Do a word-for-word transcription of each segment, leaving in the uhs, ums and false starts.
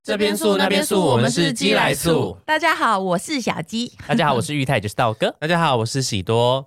这边素那边素，我们是鸡来素。 大家好，我是小鸡。 大家好，我是玉泰，就是道哥。 大家好，我是喜多。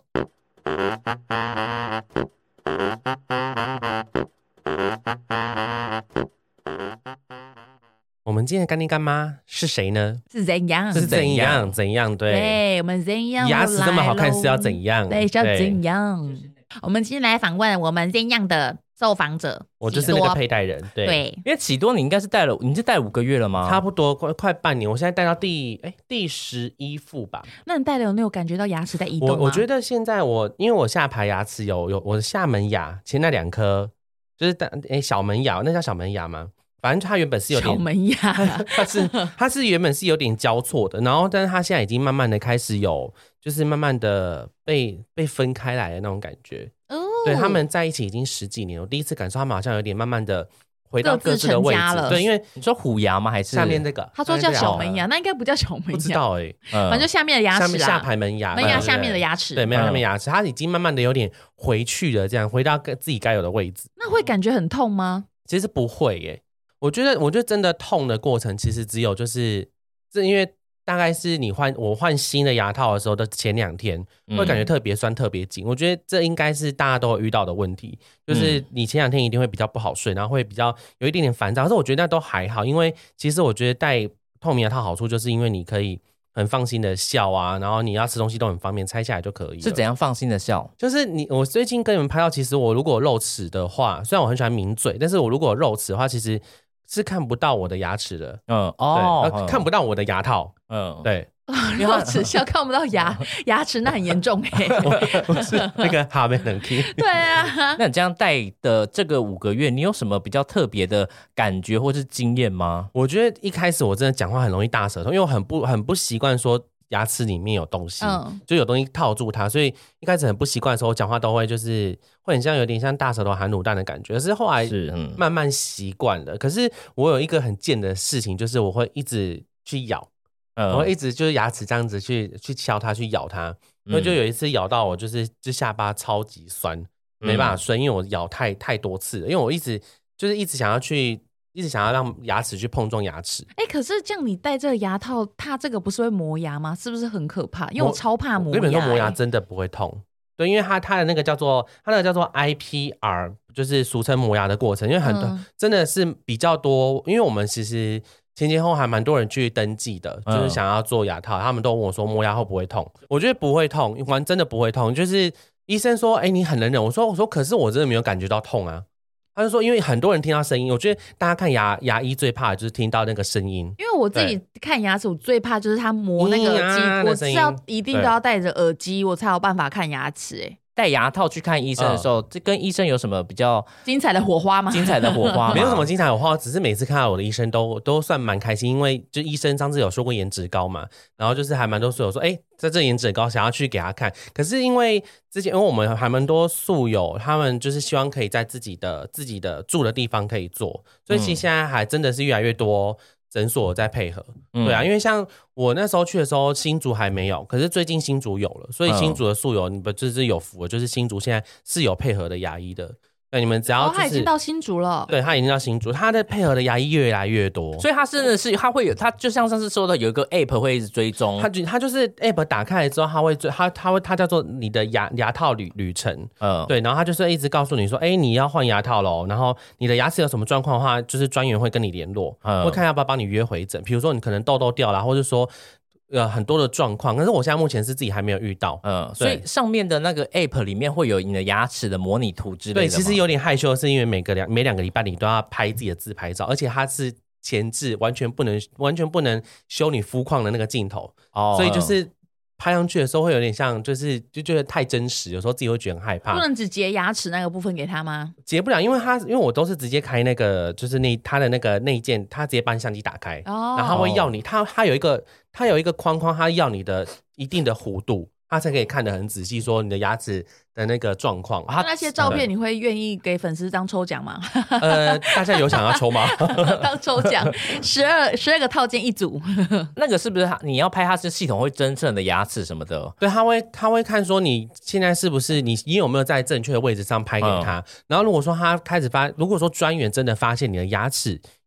我们今天的干爹干妈是谁呢？ 是怎样？ 是怎样？怎样？对， 对，我们怎样？ 牙齿这么好看是要怎样？ 对，是要怎样？我们今天来访问我们怎样的受访者。 我就是那个佩戴人。对， 对， 因为启多你应该是戴了，你是戴五个月了吗？ 差不多快快半年，我现在戴到第哎第十一副吧。 那你戴了有没有感觉到牙齿在移动吗？ 我我觉得现在我因为我下排牙齿有有我的下门牙前那两颗就是哎小门牙，那叫小门牙吗？反正它原本是有点小门牙， 它是它是原本是有点交错的，然后但是它现在已经慢慢的开始有，就是慢慢的被被分开来的那种感觉。哦，对，他们在一起已经十几年，我第一次感受他们好像有点慢慢的回到各自的位置了。对，因为你说虎牙吗？还是下面这个？ 他说叫小门牙，那应该不叫小门牙， 不知道哎、欸嗯，反正就下面的牙齿、啊， 下, 下排门牙， 门牙下面的牙齿， 对，门牙下面牙齿，它已经慢慢的有点回去了，这样回到自己该有的位置。 那会感觉很痛吗？ 其实不会耶、欸。我觉得，我觉得真的痛的过程，其实只有就是，这因为大概是你换我换新的牙套的时候的前两天，会感觉特别酸、特别紧。我觉得这应该是大家都有遇到的问题，就是你前两天一定会比较不好睡，然后会比较有一点点烦躁。可是我觉得那都还好，因为其实我觉得戴透明牙套好处就是因为你可以很放心的笑啊，然后你要吃东西都很方便，拆下来就可以了。 是怎样放心的笑？ 就是你，我最近跟你们拍到，其实我如果有露齿的话，虽然我很喜欢抿嘴，但是我如果有露齿的话，其实是看不到我的牙齿的。 嗯哦、 嗯，看不到我的牙套。嗯，对。 露齿笑看不到牙牙齿，那很严重哎、 欸。不是那个哈没能听。 对啊。 那你这样戴的这个五个月，你有什么比较特别的感觉或是经验吗？ 我觉得一开始我真的讲话很容易大舌头，因为我很不很不习惯说牙齿里面有东西、嗯，就有东西套住它，所以一开始很不习惯的时候，我讲话都会就是会很像有点像大舌头含卤蛋的感觉。可是后来慢慢习惯了、嗯。可是我有一个很贱的事情，就是我会一直去咬。嗯、我会一直就是牙齿这样子去去敲它，去咬它，所以就有一次咬到我，就是就下巴超级酸，嗯、没办法睡，因为我咬太太多次了，因为我一直就是一直想要去，一直想要让牙齿去碰撞牙齿。 哎、欸，可是这样你戴这个牙套，它这个不是会磨牙吗？是不是很可怕？因为我超怕磨牙、欸。 我跟你说，磨牙真的不会痛，对，因为它它的那个叫做它那个叫做 I P R， 就是俗称磨牙的过程，因为很多、嗯、真的是比较多，因为我们其实。前前后还蛮多人去登记的，就是想要做牙套、嗯、他们都问我说磨牙会不会痛，我觉得不会痛，完真的不会痛，就是医生说哎、欸、你很能忍，我说我说可是我真的没有感觉到痛啊，他就说因为很多人听到声音，我觉得大家看牙牙医最怕的就是听到那个声音， 因为我自己看牙齿我最怕就是他磨那个耳机、嗯啊、我是要一定都要戴着耳机我才有办法看牙齿。哎， 戴牙套去看医生的时候、嗯、这跟医生有什么比较精彩的火花吗？ 精彩的火花没有什么精彩的火花，只是每次看到我的医生都都算蛮开心，因为就医生上次有说过颜值高嘛，然后就是还蛮多宿友说哎、欸，在这颜值高想要去给他看，可是因为之前因为我们还蛮多宿友他们就是希望可以在自己的自己的住的地方可以做，所以其实现在还真的是越来越多诊所在配合、嗯、对啊，因为像我那时候去的时候新竹还没有，可是最近新竹有了，所以新竹的宿友你们就是有福了，就是新竹现在是有配合的牙医的，对，你们只要、就是、 哦，他已经到新竹了， 对，他已经到新竹，他的配合的牙医越来越多， 所以他真的是他会有，他就像上次说的有一个 app 会一直追踪， 他就他就是 app 打开来之后，他会追他他会他叫做你的牙牙套旅旅程，嗯，对，然后他就是一直告诉你说，哎，你要换牙套咯，然后你的牙齿有什么状况的话，就是专员会跟你联络，嗯，会看要不要帮你约回诊，比如说你可能痘痘掉啦，或者说。呃，很多的状况，可是我现在目前是自己还没有遇到， 嗯，所以上面的那个 app 里面会有你的牙齿的模拟图之类的吗？ 对，其实有点害羞，是因为每个两每两个礼拜你都要拍自己的自拍照，而且它是前置，完全不能完全不能修你肤况的那个镜头，哦，所以就是拍上去的时候会有点像，就是就觉得太真实，有时候自己会觉得很害怕。 不能只截牙齿那个部分给他吗？ 截不了，因为他因为我都是直接开那个，就是那他的那个内建，他直接把相机打开，哦，然后他会要你，他他有一个他有一个框框，他要你的一定的弧度。他才可以看得很仔细，说你的牙齿的那个状况。 那那些照片你会愿意给粉丝当抽奖吗？ 呃，大家有想要抽吗？ 当抽奖，十二十二个套件一组。 那个是不是你要拍它是系统会侦测你的牙齿什么的？ 对，他会他会看说你现在是不是你你有没有在正确的位置上拍给他、嗯。然后如果说他开始发，如果说专员真的发现你的牙齿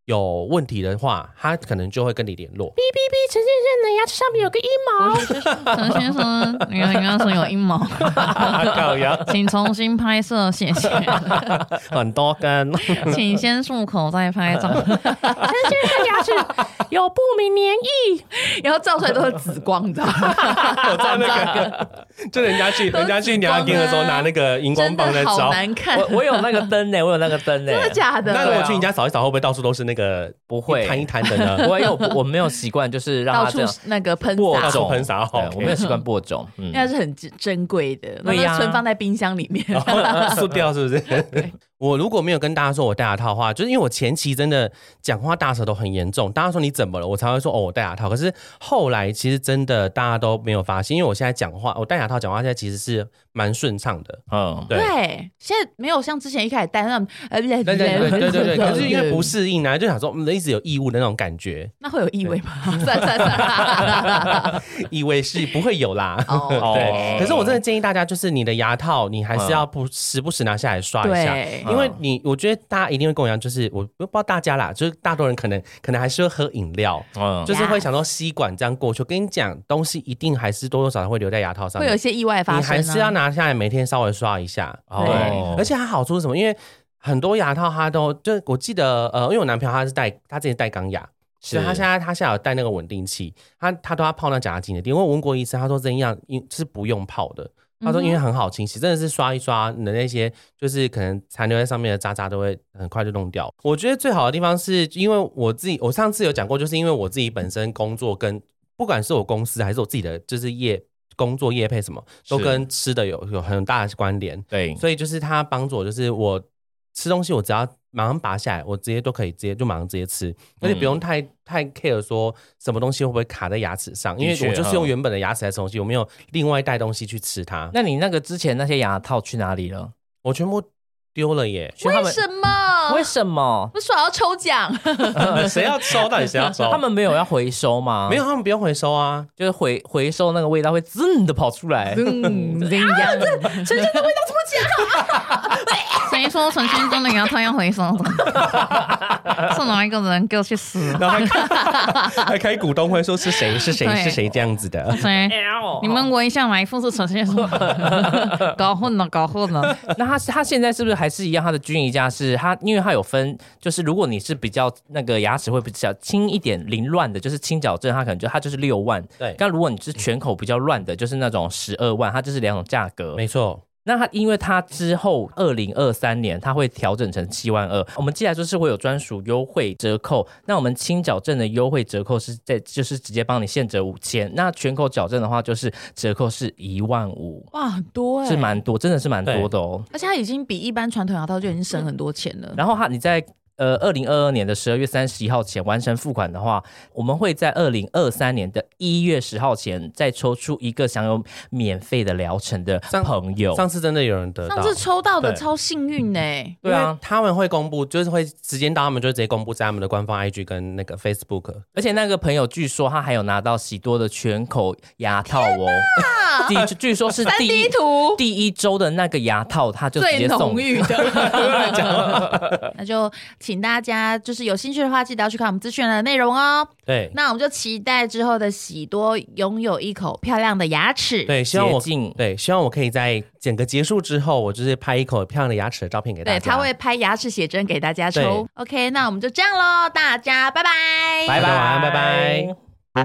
有问题的话，他可能就会跟你联络。 哔哔哔，陈先生的牙齿上面有个阴毛。陈先生，你刚刚说有阴毛，请重新拍摄，谢谢。 很多根， 请先漱口再拍照。陈先生牙齿有不明黏液， 然后照出来都是紫光，你知道吗？ 我知道那个，就人家去人家去牙店的时候拿那个荧光棒在照， 好难看。 我我有那个灯呢，我有那个灯呢， 真的假的？ 那我去你家扫一扫，会不会到处都是那个？ 不会一摊一摊的呢？ 不会，因为我我没有习惯，就是让它这样那个喷播种喷洒， 我没有习惯播种， 应该是很珍贵的，那个存放在冰箱里面， 塑掉是不是？我如果没有跟大家说我戴牙套的话，就是因为我前期真的讲话大舌头很严重，大家说你怎么了，我才会说哦我戴牙套。可是后来其实真的大家都没有发现，因为我现在讲话，我戴牙套讲话现在其实是蛮顺畅的。 嗯， 对，对现在没有像之前一开始戴那种呃对对对对对对，可是因为不适应啊，就想说嗯一直有异物的那种感觉。 那会有异味吗？算算算， 异味是不会有啦。 哦， 对。可是我真的建议大家，就是你的牙套，你还是要不时不时拿下来刷一下，因为你我觉得。觉得大家一定会跟我一样，就是我不知道大家啦，就是大多人可能可能还是会喝饮料，嗯，就是会想到吸管这样过去。我跟你讲，东西一定还是多多少少会留在牙套上面， 会有一些意外发生、啊， 你还是要拿下来每天稍微刷一下。对，而且它好处是什么？因为很多牙套它都就我记得呃，因为我男朋友他是戴他之前戴钢牙。所以他现在他现在有带那个稳定器，他他都要泡那假牙精的。因为我问过医生，他说这样是不用泡的。他说因为很好清洗，真的是刷一刷你的那些就是可能残留在上面的渣渣都会很快就弄掉。我觉得最好的地方是因为我自己，我上次有讲过，就是因为我自己本身工作跟不管是我公司还是我自己的就是业工作业配什么，都跟吃的有有很大的关联。 对， 所以就是他帮助我，就是我吃东西我只要马上拔下来，我直接都可以直接就马上直接吃，而且不用太、嗯、太 care 说什么东西会不会卡在牙齿上，因为我就是用原本的牙齿来吃东西，我没有另外带东西去吃它。 那你那个之前那些牙套去哪里了？ 我全部丢了耶！ 为什么？ 为什么？ 不是说要抽奖？ 谁要抽？到底谁要抽？ 他们没有要回收吗？ 没有，他们不用回收啊， 就是回回收那个味道会滋的跑出来。 嗯，这样啊，这陈先生的味道怎么讲？谁说陈先生的牙套要回收？是哪一个人？给我去死！ 然后还开, 还开股东会说是谁是谁是谁这样子的？ 谁？你们闻一下哪一副是陈先生？搞混了，搞混了。 那他他现在是不是还是一样？他的均宜价是他，因为他有分，就是如果你是比较那个牙齿会比较轻一点、凌乱的，就是轻矫正，他可能就他就是六万。 对， 但如果你是全口比较乱的，就是那种十二万，它就是两种价格。 没错。 那它因为它之后二零二三年它会调整成七万二，我们接下来就是会有专属优惠折扣。那我们轻矫正的优惠折扣是在就是直接帮你现折五千，那全口矫正的话就是折扣是一万五。 哇，很多哎、欸， 是蛮多，真的是蛮多的哦。 而且它已经比一般传统牙套就已经省很多钱了。 然后它你在。呃，二零二二年的十二月三十一号前完成付款的话，我们会在二零二三年的一月十号前再抽出一个享有免费的疗程的朋友。 上, 上次真的有人得到， 上次抽到的超幸运呢、欸。 对啊， 他们会公布，就是会时间到，他们就直接公布在他们的官方 I G 跟那个 Facebook。 而且那个朋友据说他还有拿到喜多的全口牙套哦，据据说是第一第一周的那个牙套，他就直接送最浓郁的。那就。请大家就是有兴趣的话，记得要去看我们资讯的内容哦。 对， 那我们就期待之后的喜多拥有一口漂亮的牙齿。 对，希望我对希望我可以在整个结束之后，我就是拍一口漂亮的牙齿的照片给大家。 对，他会拍牙齿写真给大家抽。OK， 那我们就这样咯，大家拜拜， 拜拜， 晚安，拜拜。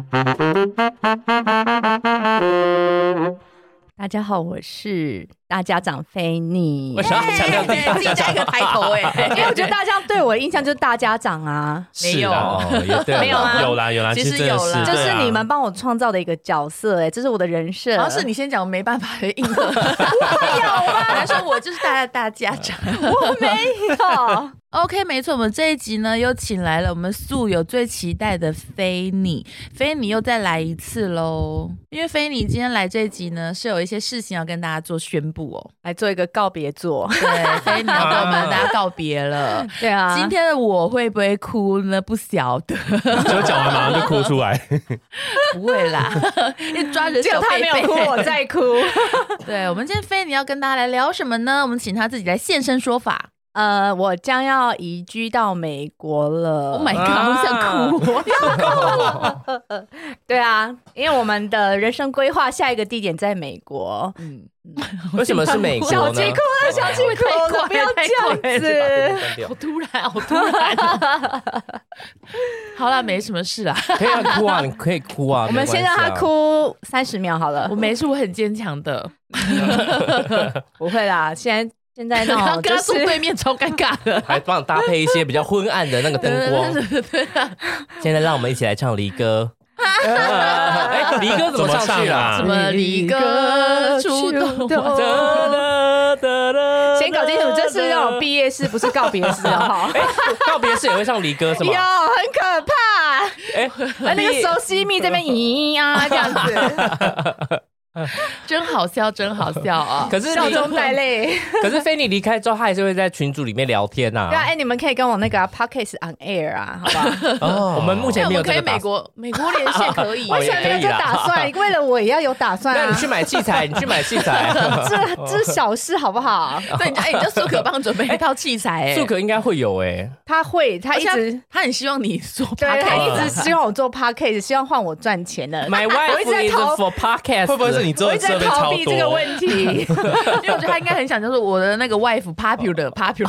大家好，我是大家长菲妮。 为什么要强调自己加一个抬头哎？ 因为我觉得大家对我的印象就是大家长啊， 没有， 没有吗？ 有啦有啦， 其实有啦， 这是你们帮我创造的一个角色哎，这是我的人设。 好像是你先讲，我没办法应和。我有吗？还说我就是大家大家长， 我没有。 OK， 没错，我们这一集呢又请来了我们素友最期待的菲妮，菲妮又再来一次喽。因为菲妮今天来这一集呢是有一些事情要跟大家做宣布哦， 来做一个告别作。 对，菲妮要跟我们大家告别了。 对啊， 今天的我会不会哭呢？不晓得。 就讲完马上就哭出来。 不会啦，因为抓着小贝贝。 他没有哭，我在哭。 对，我们今天菲妮要跟大家来聊什么呢？我们请他自己来现身说法。 呃，我将要移居到美国了。 Oh my god，我想哭，我要哭。对啊，因为我们的人生规划下一个地点在美国。嗯， 为什么是美国呢？ 小气哭了，小气哭了，不要这样子。 好突然，好突然。好啦，没什么事啦， 可以哭啊，你可以哭啊。 我们先让他哭三十秒好了。 我没事，我很坚强的。 不会啦，现在。现在那种跟他坐对面超尴尬的， 还帮你搭配一些比较昏暗的那个灯光。现在让我们一起来唱离歌。哎，离歌怎么唱去啊？ 什么离歌出动？ 先搞清楚，这是那种毕业式，不是告别式哦。 告别式也会唱离歌是吗？ 有，很可怕。哎，那个熟悉蜜这边咦啊这样子。 真好笑，真好笑啊！ 可是笑中带泪。 可是菲尼离开之后，他还是会在群组里面聊天呐、啊。 对啊，哎、欸，你们可以跟我那个、啊、podcast on air 啊，好吧？ 哦，我们目前没有这个打算。 美国美国连线可以， 我以前没有这打算，为了我也要有打算、啊。 那你去买器材，你去买器材， 这这是小事好不好？ 对，哎、欸，你叫苏可帮准备一套器材、欸， 苏可应该会有哎、欸， 他会，他一直他很希望你做 podcast， 对，他一直希望我做 podcast， 希望换我赚钱的。 My wife is for podcast， 会不会是你做的设备超多？ 逃避这个问题，因为我觉得他应该很想就是我的那个 wife popular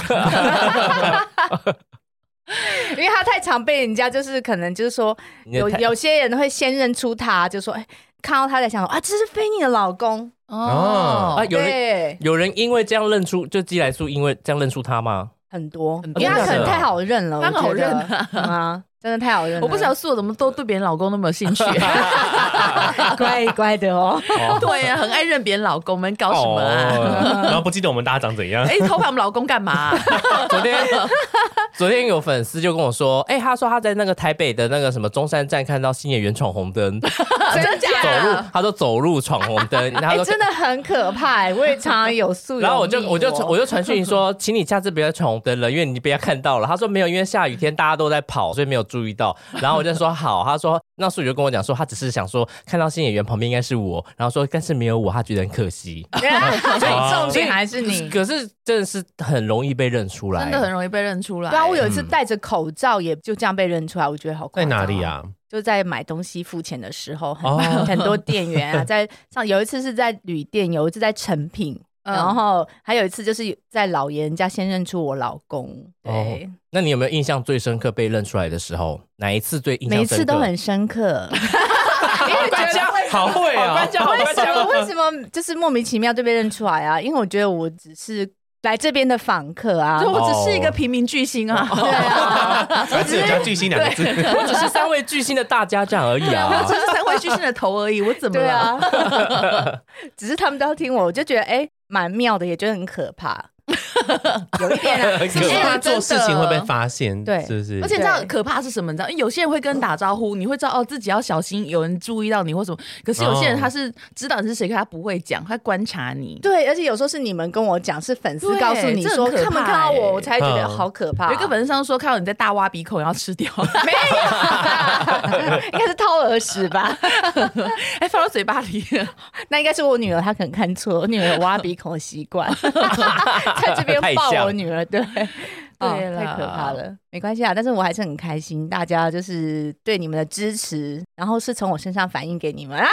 popular， 因为他太常被人家就是可能就是说有有些人会先认出他，就说哎、欸，看到他在想说啊，这是菲尼的老公哦。 啊，有人有人因为这样认出，就基来素因为这样认出他吗？ 很多，因为他可能太好认了， 他好认啊。真的太好认了， 我不晓得素怎么都对别人老公那么有兴趣， 乖乖的哦。 对呀、啊，很爱认别人老公，我们搞什么啊？ 哦、然后不记得我们大家长怎样？ 哎、欸，偷拍我们老公干嘛、啊？ 昨天昨天有粉丝就跟我说，哎、欸，他说他在那个台北的那个什么中山站看到新演员闯红灯， 真的假的？ 走路，他说走路闯红灯， 哎、欸，真的很可怕、欸。我也常常有素， 然后我就我就我就传讯说，请你下次不要闯红灯了，因为你被他看到了。他说没有，因为下雨天大家都在跑，所以没有注意到。然后我就说好，他说那素雨就跟我讲说，他只是想说看到新演员旁边应该是我，然后说但是没有我，他觉得很可惜。 所以重点还是你， 可是真的是很容易被认出来， 真的很容易被认出来。 对啊，我有一次戴着口罩也就这样被认出来，我觉得好夸张。 在哪里啊？ 就在买东西付钱的时候，很、哦、很多店员啊，在像有一次是在旅店，有一次在成品。嗯、然后还有一次就是在老爷人家先认出我老公，对、哦。 那你有没有印象最深刻被认出来的时候？哪一次最印象深刻？ 每一次都很深刻。 因为觉得好会啊！ 为什么为什么就是莫名其妙就被认出来啊？因为我觉得我只是来这边的访客啊， 就我只是一个平民巨星啊， 哦、 对啊， 我只有加巨星两个字， 我只是三位巨星的大家长而已啊， 我只是三位巨星的头而已，我怎么了？ 啊、只是他们都要听我，我就觉得哎，蛮妙的，也觉得很可怕。有一点啊， 因为他做事情会被发现， 对， 是不是？ 而且你知道可怕是什么？你知道，有些人会跟人打招呼，你会知道哦，自己要小心，有人注意到你或什么。可是有些人他是知道你是谁，可他不会讲，他观察你。 对，而且有时候是你们跟我讲，是粉丝告诉你说，他们看到我，我才觉得好可怕。 有一个粉丝上说看到你在大挖鼻孔，然后吃掉， 没有，应该是掏耳屎吧？ 还放到嘴巴里， 那应该是我女儿，她可能看错，我女儿有挖鼻孔的习惯。在这边抱我女儿，对，对、哦，太可怕了。没关系啊，但是我还是很开心，大家就是对你们的支持，然后是从我身上反映给你们，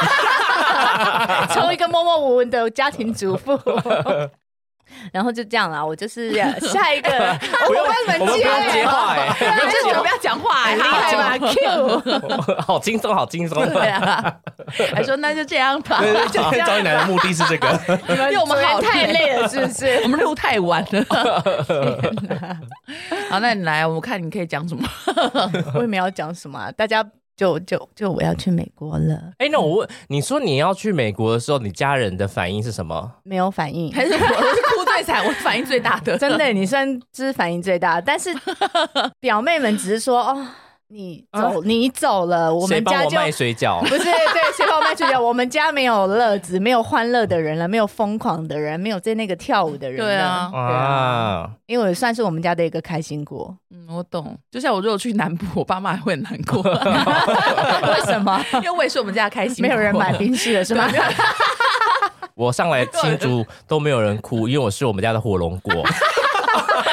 从一个默默无闻的家庭主妇。然后就这样啦，我就是下一个，我们我们不用接话哎、 欸，不用不要讲话哎、欸， 厉害吧 ？Q， 好轻松，好轻松。 对啊，还说那就这样吧。 对对对，就找你来的目的是这个， 因为我们好太累了，是不是？ 我们录太晚了。好，那你来，我看你可以讲什么。 我也没有讲什么、啊，大家。就就就我要去美国了。 哎、欸，那我问你说你要去美国的时候，你家人的反应是什么？ 没有反应， 还是我是哭最惨，我反应最大的。 真的，你算是反应最大的，但是表妹们只是说哦。你走、啊，你走了，我们家就谁帮我卖水饺？ 不是，对，谁帮我卖水饺？我们家没有乐子，没有欢乐的人了，没有疯狂的人，没有在那个跳舞的人了。 对啊， 对啊，因为我算是我们家的一个开心果。 嗯，我懂。就像我如果去南部，我爸妈还会很难过。 为什么？ 因为我也是我们家的开心果。 没有人买冰室了，是吗？ 我上来庆祝都没有人哭，因为我是我们家的火龙果。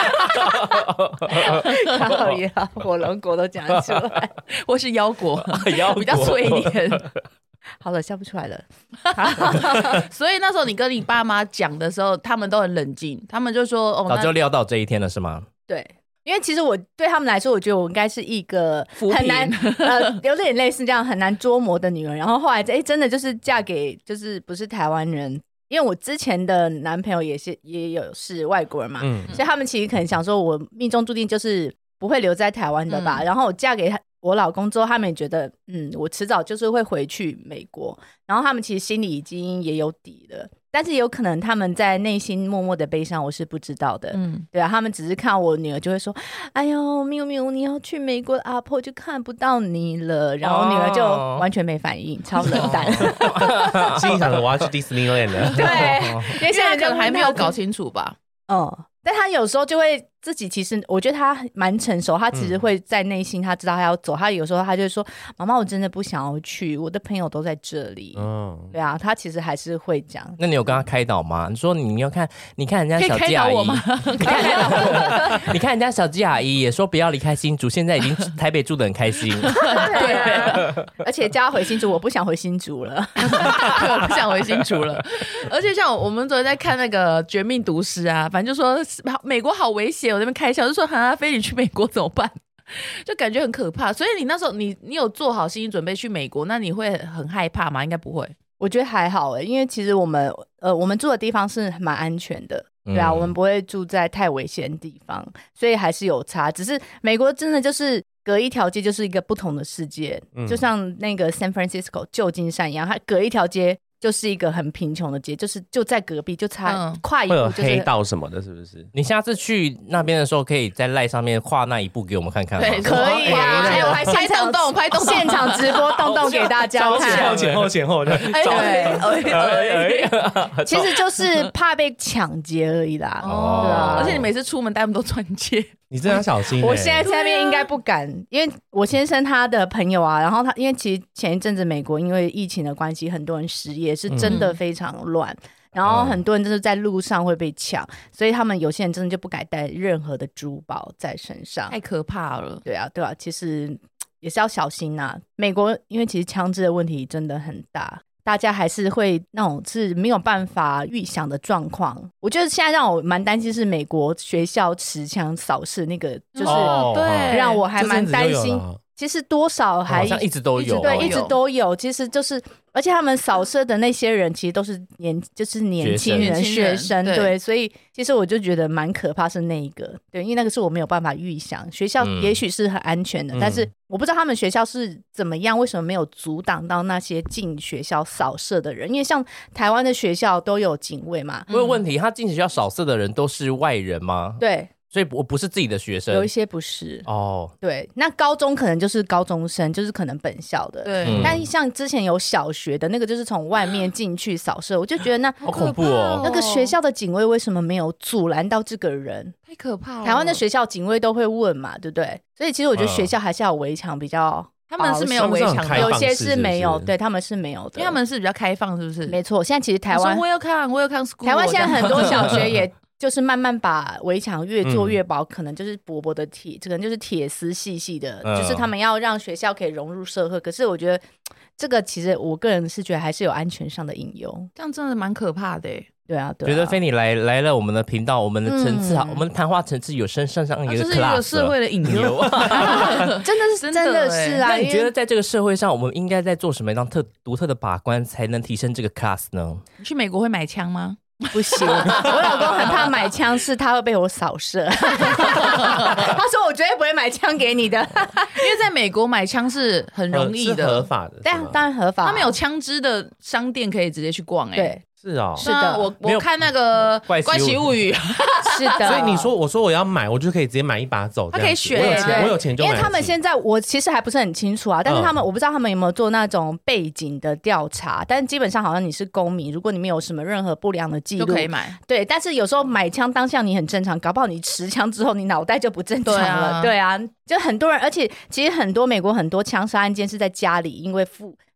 靠腰火龙果都讲出来， 或是腰果， 腰果比较脆一点。 好了，笑不出来了。 所以那时候你跟你爸妈讲的时候，他们都很冷静，他们就说：“哦， 早就料到这一天了，是吗？” 对，因为其实我对他们来说，我觉得我应该是一个很难呃，有点类似这样很难捉摸的女人。然后后来，哎，真的就是嫁给就是不是台湾人，因为我之前的男朋友也是也有是外国人嘛，嗯、所以他们其实可能想说，我命中注定就是不会留在台湾的吧。嗯、然后我嫁给他。我老公之后，他们也觉得，嗯，我迟早就是会回去美国，然后他们其实心里已经也有底了，但是有可能他们在内心默默的悲伤，我是不知道的，嗯，对啊，他们只是看我女儿就会说，哎呦，喵喵，你要去美国，阿婆就看不到你了，然后我女儿就完全没反应，超冷淡， 心里想着我要去 Disneyland 了， 对，因为现在可能还没有搞清楚吧， 嗯。但他有时候就会自己，其实我觉得他蛮成熟，他其实会在内心他知道他要走，他有时候他就会说：“妈妈，我真的不想要去，我的朋友都在这里。”嗯，对啊，他其实还是会讲。 那你有跟他开导吗？你说你要看，你看人家小鸡阿姨， 你看你看人家小鸡阿姨也说不要离开新竹，现在已经台北住得很开心。 对啊，而且叫他回新竹，我不想回新竹了， 我不想回新竹了。而且像我们昨天在看那个《绝命毒师》啊，反正就说。美国好危险，我那边开笑就说：“哈，飞你去美国怎么办？”就感觉很可怕。所以你那时候你你有做好心理准备去美国，那你会很害怕吗？应该不会。 我觉得还好哎，因为其实我们呃我们住的地方是蛮安全的，对啊，嗯、我们不会住在太危险的地方，所以还是有差。只是美国真的就是隔一条街就是一个不同的世界，嗯、就像那个 San Francisco 旧金山一样，它隔一条街。就是一个很贫穷的街，就是就在隔壁，就差、嗯、跨一步就是会有黑道什么的，是不是？ 你下次去那边的时候，可以在赖上面跨那一步给我们看看吗？ 对，可以啊，还有拍动动，拍动现场直播动动给大家看， 前后前后的， 对，其实就是怕被抢劫而已啦。 哦，对啊，而且你每次出门带他们都钻戒。 你真的要小心、欸。 我现在在那边应该不敢，因为我先生他的朋友啊，然后他因为其实前一阵子美国因为疫情的关系，很多人失业，是真的非常乱，嗯、然后很多人就是在路上会被抢，所以他们有些人真的就不敢带任何的珠宝在身上， 太可怕了。 对啊，对啊，其实也是要小心呐、啊。美国因为其实枪支的问题真的很大。大家还是会那种是没有办法预想的状况。我觉得现在让我蛮担心是美国学校持枪扫射那个，就是、 哦、对， 让我还蛮担心。其实多少还、 哦、好像一直都有， 对，一直都有。其实就是，而且他们扫射的那些人，其实都是年，就是年轻人、学生，对, 对。所以其实我就觉得蛮可怕，是那一个，对，因为那个是我没有办法预想。学校也许是很安全的，嗯、但是我不知道他们学校是怎么样，为什么没有阻挡到那些进学校扫射的人？因为像台湾的学校都有警卫嘛。 我有问题，他进学校扫射的人都是外人吗？ 对。 所以我不是自己的学生， 有一些不是哦。 对，那高中可能就是高中生，就是可能本校的。 对， 嗯、 但像之前有小学的那个，就是从外面进去扫射，我就觉得那好恐怖哦。 那个学校的警卫为什么没有阻拦到这个人？ 太可怕了。 台湾的学校警卫都会问嘛，对不对？所以其实我觉得学校还是要围墙比较。 嗯他们是没有围墙的， 有些是没有，对他们是没有的， 因为他们是比较开放，是不是？ 没错，现在其实台湾我有看，我有看 school， 台湾现在很多小学也就是慢慢把围墙越做越薄，嗯、可能就是薄薄的铁，可能就是铁丝细细的，嗯、就是他们要让学校可以融入社会。可是我觉得这个其实我个人是觉得还是有安全上的隐忧， 这样真的蛮可怕的。 对啊，对啊， 觉得菲尼来来了我们的频道，我们的层次好，嗯、我们谈话层次有升上上一个 class， 就是一个社会的引流， 真的是真的是啊。 那你觉得在这个社会上，我们应该在做什么样特独特的把关，才能提升这个 class 呢？ 你去美国会买枪吗？ 不行，我老公很怕买枪，是他会被我扫射。他说我绝对不会买枪给你的， 因为在美国买枪是很容易的， 合法的。 对啊，当然合法。 他们有枪支的商店可以直接去逛，哎， 对。 是哦， 是的， 我我看那个《怪奇物语》， 是的。 所以你说，我说我要买，我就可以直接买一把走。 他可以选， 我有钱，我有钱就买。 因为他们现在我其实还不是很清楚啊，但是他们、嗯、我不知道他们有没有做那种背景的调查，但基本上好像你是公民，如果你没有什么任何不良的记录， 就可以买。 对，但是有时候买枪当下你很正常，搞不好你持枪之后你脑袋就不正常了。对啊，对啊，就很多人，而且其实很多美国很多枪杀案件是在家里，因为父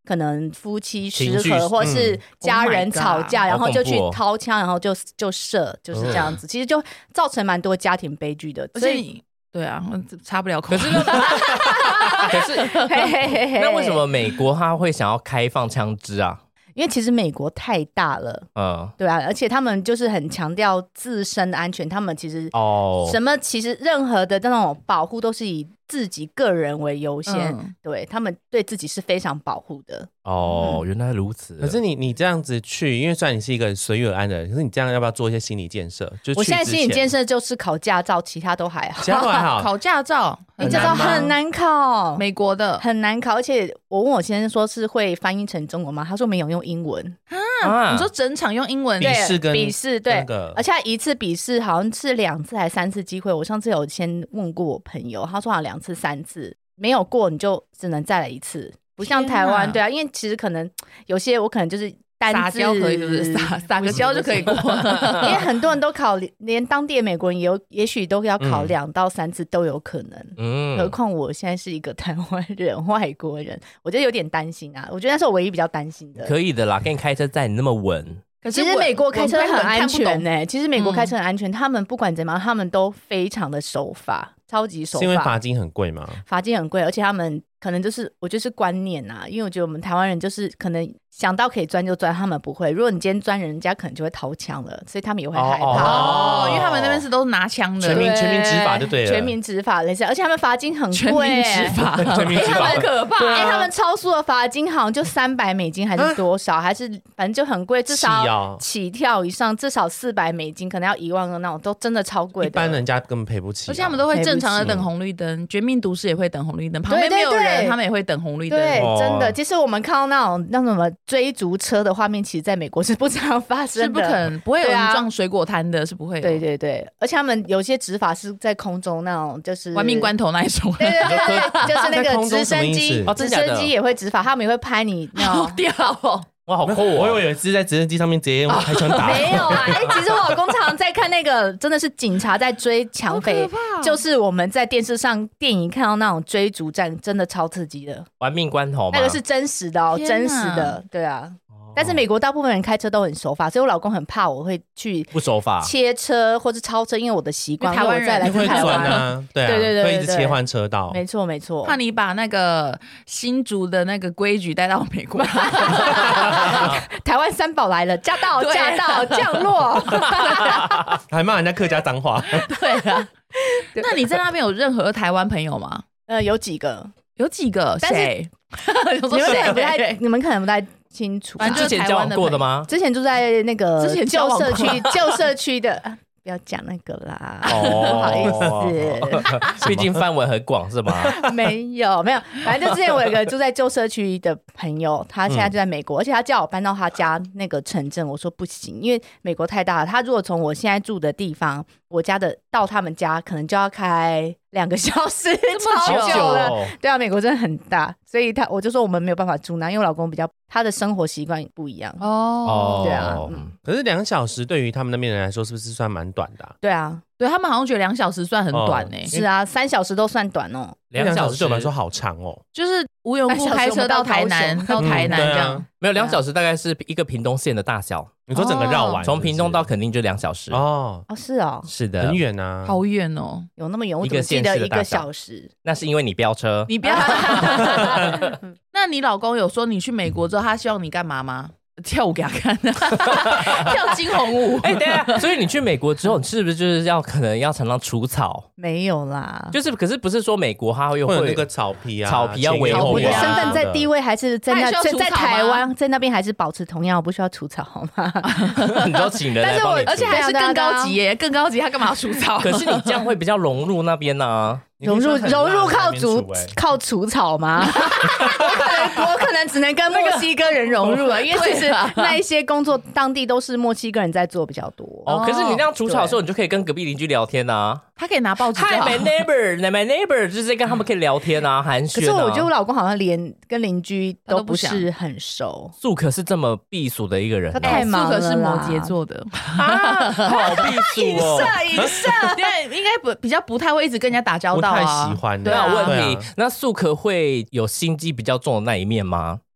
可能夫妻失和或是家人吵架，嗯 oh、然后就去掏枪，然后就就射，就是这样子。嗯、其实就造成蛮多家庭悲剧的，所以。 对啊，插不了口。可是，可是，那为什么美国他会想要开放枪支啊？ 因为其实美国太大了，嗯，对啊，而且他们就是很强调自身的安全，他们其实哦，什么其实任何的那种保护都是以自己个人为优先，嗯、对他们对自己是非常保护的。 哦，嗯、原来如此。 可是你你这样子去，因为虽然你是一个随遇而安的人，可是你这样要不要做一些心理建设？就我现在心理建设就是考驾照，其他都还好， 其他都还好。 考驾照， 你驾照很难考， 美国的很难考，而且我问我先生说是会翻译成中文吗？他说没有，用英文。 啊，你说整场用英文笔试跟笔试对，那個、而且一次笔试好像是两次还是三次机会。我上次有先问过我朋友，他说好像两次三次没有过，你就只能再来一次，不像台湾、啊、对啊，因为其实可能有些我可能就是单字撒娇可以，是不是撒撒个娇就可以过？ 因为很多人都考，连当地的美国人也有，也许都要考两到三次都有可能。嗯，何况我现在是一个台湾人、外国人，我觉得有点担心啊。我觉得那是我唯一比较担心的。 可以的啦，给你开车载你那么稳。 可是其实美国开车很安全呢、欸。其实美国开车很安全，嗯、他们不管怎么样，他们都非常的守法，超级守法。 是因为罚金很贵吗？ 罚金很贵，而且他们可能就是我觉得是观念啊，因为我觉得我们台湾人就是可能想到可以钻就钻，他们不会。如果你今天钻人家，可能就会掏枪了，所以他们也会害怕。 哦，哦因为他们那边是都拿枪的， 全民全民执法就对了， 全民执法类似，而且他们罚金很贵， 全民执法， 全民执法很可怕。 哎、欸，他们超速的罚金好像就三百美金还是多少，还是反正就很贵，至少起跳以上至少四百美金，可能要一万个那种，都真的超贵的。 一般人家根本赔不起、啊， 而且他们都会正常的等红绿灯，绝命毒师也会等红绿灯，旁边没有人，对对对他们也会等红绿灯。 对，真的，其实我们看到那种那什么追逐车的画面，其实在美国是不常发生的， 是不可能，不会有人撞水果摊的，是不会有。 对对对，而且他们有些执法是在空中那种，就是玩命关头那一种。 对对对，就是那个直升机，直升机也会执法，他们也会拍你， 好屌哦。 哇，好酷、哦！ 我以为有一次在直升机上面直接用开枪打。 没有啊，哎、欸，其实我老公常常在看那个，真的是警察在追抢匪，就是我们在电视上、电影看到那种追逐战，真的超刺激的。 玩命关头吗？ 那个是真实的哦，真实的，对啊。但是美国大部分人开车都很守法，所以我老公很怕我会去不守法切车或是超车，因为我的习惯。 台湾人来自台湾啊，对啊， 对对对， 会一直切换车道。 没错没错， 怕你把那个新竹的那个规矩带到美国。 台湾三宝来了，驾到驾到降落， 还骂人家客家脏话。 对啊，那你在那边有任何台湾朋友吗？ 呃，有几个， 有几个，谁？ 你们可能不太，你们可能不太清楚。 反正之前交往过的吗？ 之前住在那个旧社区，旧社区的。不要讲那个啦，哦、不好意思，毕竟范围很广是吗？ 没有没有，反正就之前我有一个住在旧社区的朋友，他现在就在美国，嗯、而且他叫我搬到他家那个城镇，我说不行，因为美国太大了。他如果从我现在住的地方，我家的到他们家，可能就要开两个小时，超久了。哦、对啊，美国真的很大，所以他我就说我们没有办法住那，因为我老公比较他的生活习惯不一样。哦，对啊， 嗯、可是两小时对于他们那边人来说，是不是算蛮短的、啊？ 对啊， 对他们好像觉得两小时算很短呢、欸哦。 是啊，三小时都算短哦。 两小时对我们来说好长哦， 就是无缘无故开车到台南，到台南这样。 嗯啊、没有两小时，大概是一个屏东县的大小。 你说整个绕完， 从屏东到垦丁就两小时哦哦，是哦， 是的， 很远啊， 好远哦， 有那么远？我怎么记得一个小时？ 那是因为你飙车， 你飙。那你老公有说你去美国之后，他希望你干嘛吗？跳舞给他看，跳惊鸿舞。 哎、欸，对啊，所以你去美国之后，你是不是就是要可能要常常除草？ 没有啦， 就是，可是不是说美国它会有会有那个草皮啊， 草皮要维护。 我的身份在地位还是在那，在在台湾，在那边还是保持同样，我不需要除草，好吗？ 你都请人来帮你除， 而且还是更高级耶，更高级，他干嘛要除草？ 可是你这样会比较融入那边呢、啊。 融入融入靠除靠除草吗？我可能我可能只能跟墨西哥人融入了，因为其实那一些工作当地都是墨西哥人在做比较多。 哦，可是你那样除草的时候，你就可以跟隔壁邻居聊天啊。 他可以拿报纸。 Hi, my neighbor, my neighbor， 就是跟他们可以聊天啊，寒暄啊。 可是我觉得我老公好像连跟邻居都不是很熟。 素可是这么避暑的一个人， 他太忙了。 素可是摩羯座的， 啊、好避暑哦。 影射影射， 对，应该不比较不太会一直跟人家打交道啊。 不太喜欢的。 对啊，问题、啊、那素可会有心机比较重的那一面吗？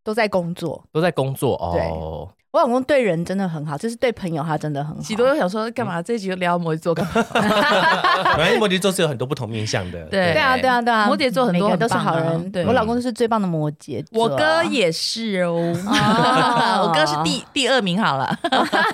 都在工作， 都在工作哦。 对，我老公对人真的很好，就是对朋友他真的很好。 喜多又想说干嘛？这一集就聊摩羯座干嘛？ 反正摩羯座是有很多不同面向的。 对对啊，对啊，对啊， 摩羯座很多每个都是好人。 对， 我老公就是最棒的摩羯座， 我哥也是哦。我哥是第第二名好了。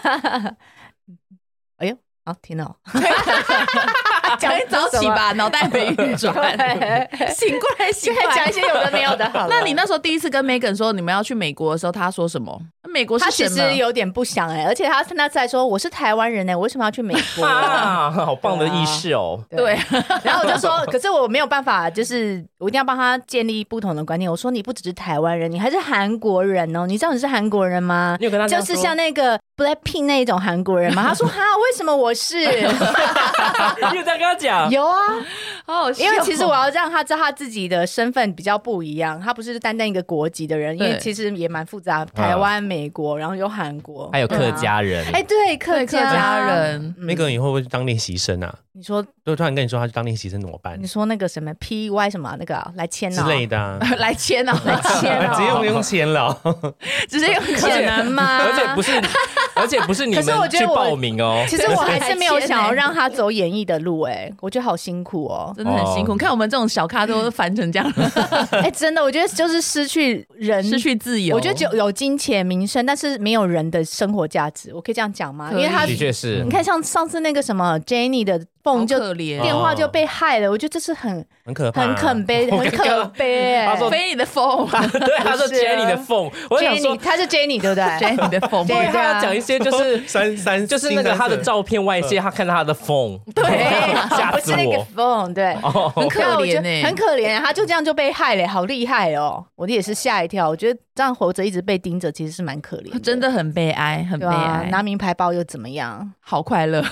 哎呦，好听哦。 讲一早起吧，脑袋没运转，醒过来，醒过来， 讲一些有的没有的好了。 那你那时候第一次跟 Megan 说你们要去美国的时候，他说什么？美国是什么？他其实有点不想哎、欸，而且他那次还说我是台湾人哎、欸，我为什么要去美国、 啊？好棒的意识哦。 对， 然后我就说，可是我没有办法，就是我一定要帮他建立不同的观念。我说你不只是台湾人，你还是韩国人哦。你知道你是韩国人吗？ 你有跟他就是像那个 Blackpink 那一种韩国人吗？他说哈，为什么我是？ 你有在跟他讲？ 有啊， 好好笑。 因为其实我要让他知道他自己的身份比较不一样，他不是单单一个国籍的人，因为其实也蛮复杂，台湾、美国，然后有韩国， 还有客家人。 哎、啊，对，客家人。 那个你会不会去当练习生啊？ 你说， 就突然跟你说他去当练习生怎么办？ 你说那个什么 P Y 什么那个、啊、来签之类的、啊， 来签哦， 来签哦， 直接用用签了， 直接用可能吗？ 而且不是，而且不是你们去报名哦。 其实我还是没有想要让他走演艺的路、欸，哎，我觉得好辛苦哦， 真的很辛苦。哦、看我们这种小咖都烦成这样， 哎、欸，真的，我觉得就是失去人， 失去自由。 我觉得有有金钱名声，但是没有人的生活价值，我可以这样讲吗？因为他的确是， 你看像上次那个什么 Jenny 的。凤就电话就被害了，我觉得这是很很可怕、 很可悲、很可悲、欸。 他说飞你的凤， 对，他说 Jenny 的凤，我想说他是 Jenny 对不对 ？Jenny 的凤， 对，他要讲一些就是三三， 就是那个他的照片外泄，他看到他的凤， 对， 吓死我。 凤，对， 很可怜哎， 很可怜，他就这样就被害了，好厉害哦！我也是吓一跳，我觉得这样活着一直被盯着，其实是蛮可怜， 真的很悲哀，很悲哀。 拿名牌包又怎么样？ 好快乐。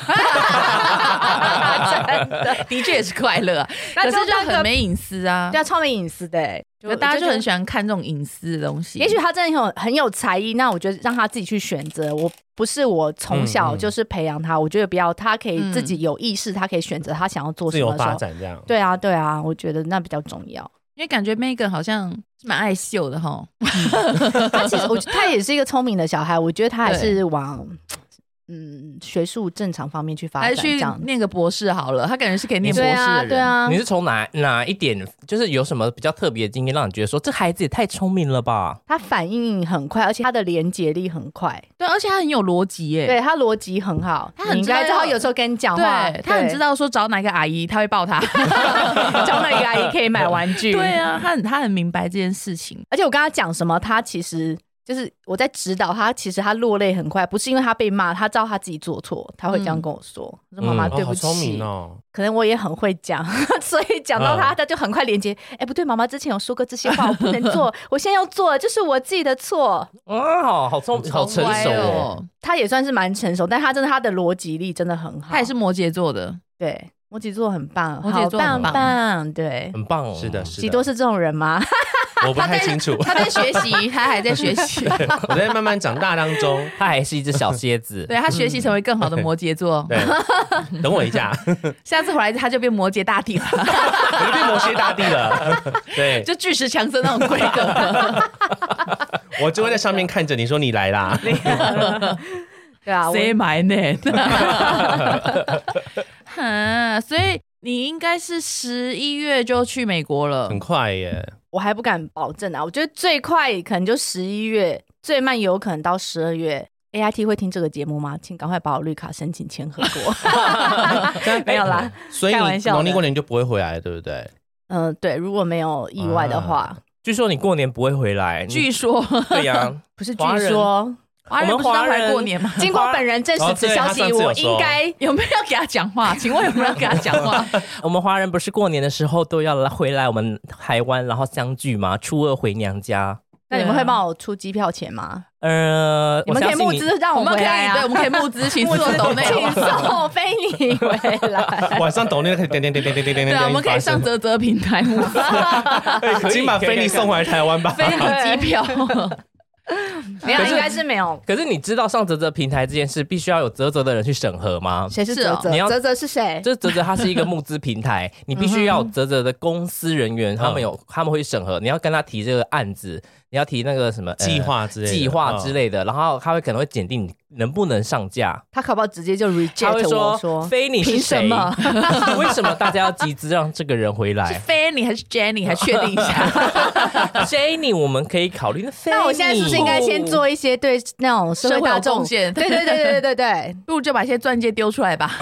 真的，的确也是快乐、啊，可是就很没隐私啊， 对啊，超没隐私的、欸， 就大家就很喜欢看这种隐私的东西。 也许他真的很有很有才艺，那我觉得让他自己去选择。我不是我从小就是培养他，嗯嗯我觉得不要，他可以自己有意识，嗯、他可以选择他想要做什么， 自由发展这样。 对啊，对啊，我觉得那比较重要。 因为感觉 Megan 好像是蛮爱秀的齁， 他其实我他也是一个聪明的小孩，我觉得他还是往。嗯，学术正常方面去发展， 还是去念个博士好了。他感觉是可以念博士的人。 对啊，对啊。 你是从哪哪一点，就是有什么比较特别的经验，让你觉得说这孩子也太聪明了吧？ 他反应很快，而且他的连结力很快。 对，而且他很有逻辑耶。 对，他逻辑很好， 他很你应该知道，有时候跟你讲话， 对，他很知道说找哪个阿姨他会抱他， 找哪个阿姨可以买玩具。 对啊，他很他很明白这件事情。 而且我跟他讲什么，他其实。就是我在指导他，其实他落泪很快，不是因为他被骂，他知道他自己做错，他会这样跟我说：“我、嗯、说妈妈对不起。嗯” 哦，好聪明哦。 可能我也很会讲，所以讲到他，嗯、他就很快连接。哎、欸，不对，妈妈之前有说过这些话，我不能做，我现在要做，就是我自己的错。 啊，好好聪好成熟哦。 他也算是蛮成熟，但他真的他的逻辑力真的很好。 他也是摩羯座的， 对，摩羯座很棒， 摩羯座很棒，棒对， 很棒、哦。 是的，是的。 喜多是这种人吗？ 我不太清楚， 他在学习，他还在学习， 我在慢慢长大当中， 他还是一只小蝎子。 对，他学习成为更好的摩羯座。 对，等我一下， 下次回来他就变摩羯大帝了， 我就变摩羯大帝了。对， 就巨石强森那种规格， 我就会在上面看着你说你来啦。 对啊 ，Say my name 哈，所以。你应该是十一月就去美国了， 很快耶！ 我还不敢保证啊，我觉得最快可能就十一月，最慢有可能到十二月。A I T 会听这个节目吗？请赶快把我绿卡申请签合过。没有啦， 所以你农历过年就不会回来，对不对？ 嗯、呃，对，如果没有意外的话，啊、 据说你过年不会回来。 据说， 对呀、啊， 不是据说。 华人不是都来过年吗？ 经过本人证实此消息，我应该有没有要给他讲话？请问有没有要给他讲话？ 我们华人不是过年的时候都要回来我们台湾，然后相聚吗？初二回娘家。 那你们会帮我出机票钱吗？ 呃， 你们可以募资让我们回来啊！ 对，我们可以募资，请送抖内， 请送菲尼回来。 晚上抖内可以点点点点点点点。 对啊，我们可以上泽泽平台募资， 请把菲尼送回来台湾吧。 飞机票。 没有，应该是没有。 可是你知道上嘖嘖平台这件事必须要有嘖嘖的人去审核吗？ 谁是嘖嘖？嘖嘖是谁？ 就是嘖嘖，它是一个募资平台，你必须要有嘖嘖的公司人员，他们有他们会审核，你要跟他提这个案子。你要提那个什么计划之类的， 计划之类的，然后他会可能会检定你能不能上架。 他考不好直接就 reject 他会说， 我说非你是谁？为什么大家要集资让这个人回来？ 是非你还是 Jenny？ 还确定一下。 Jenny 我们可以考虑。 那我现在是不是应该先做一些对那种社会大众？ 对对对对对对对， 不如就把一些钻戒丢出来吧。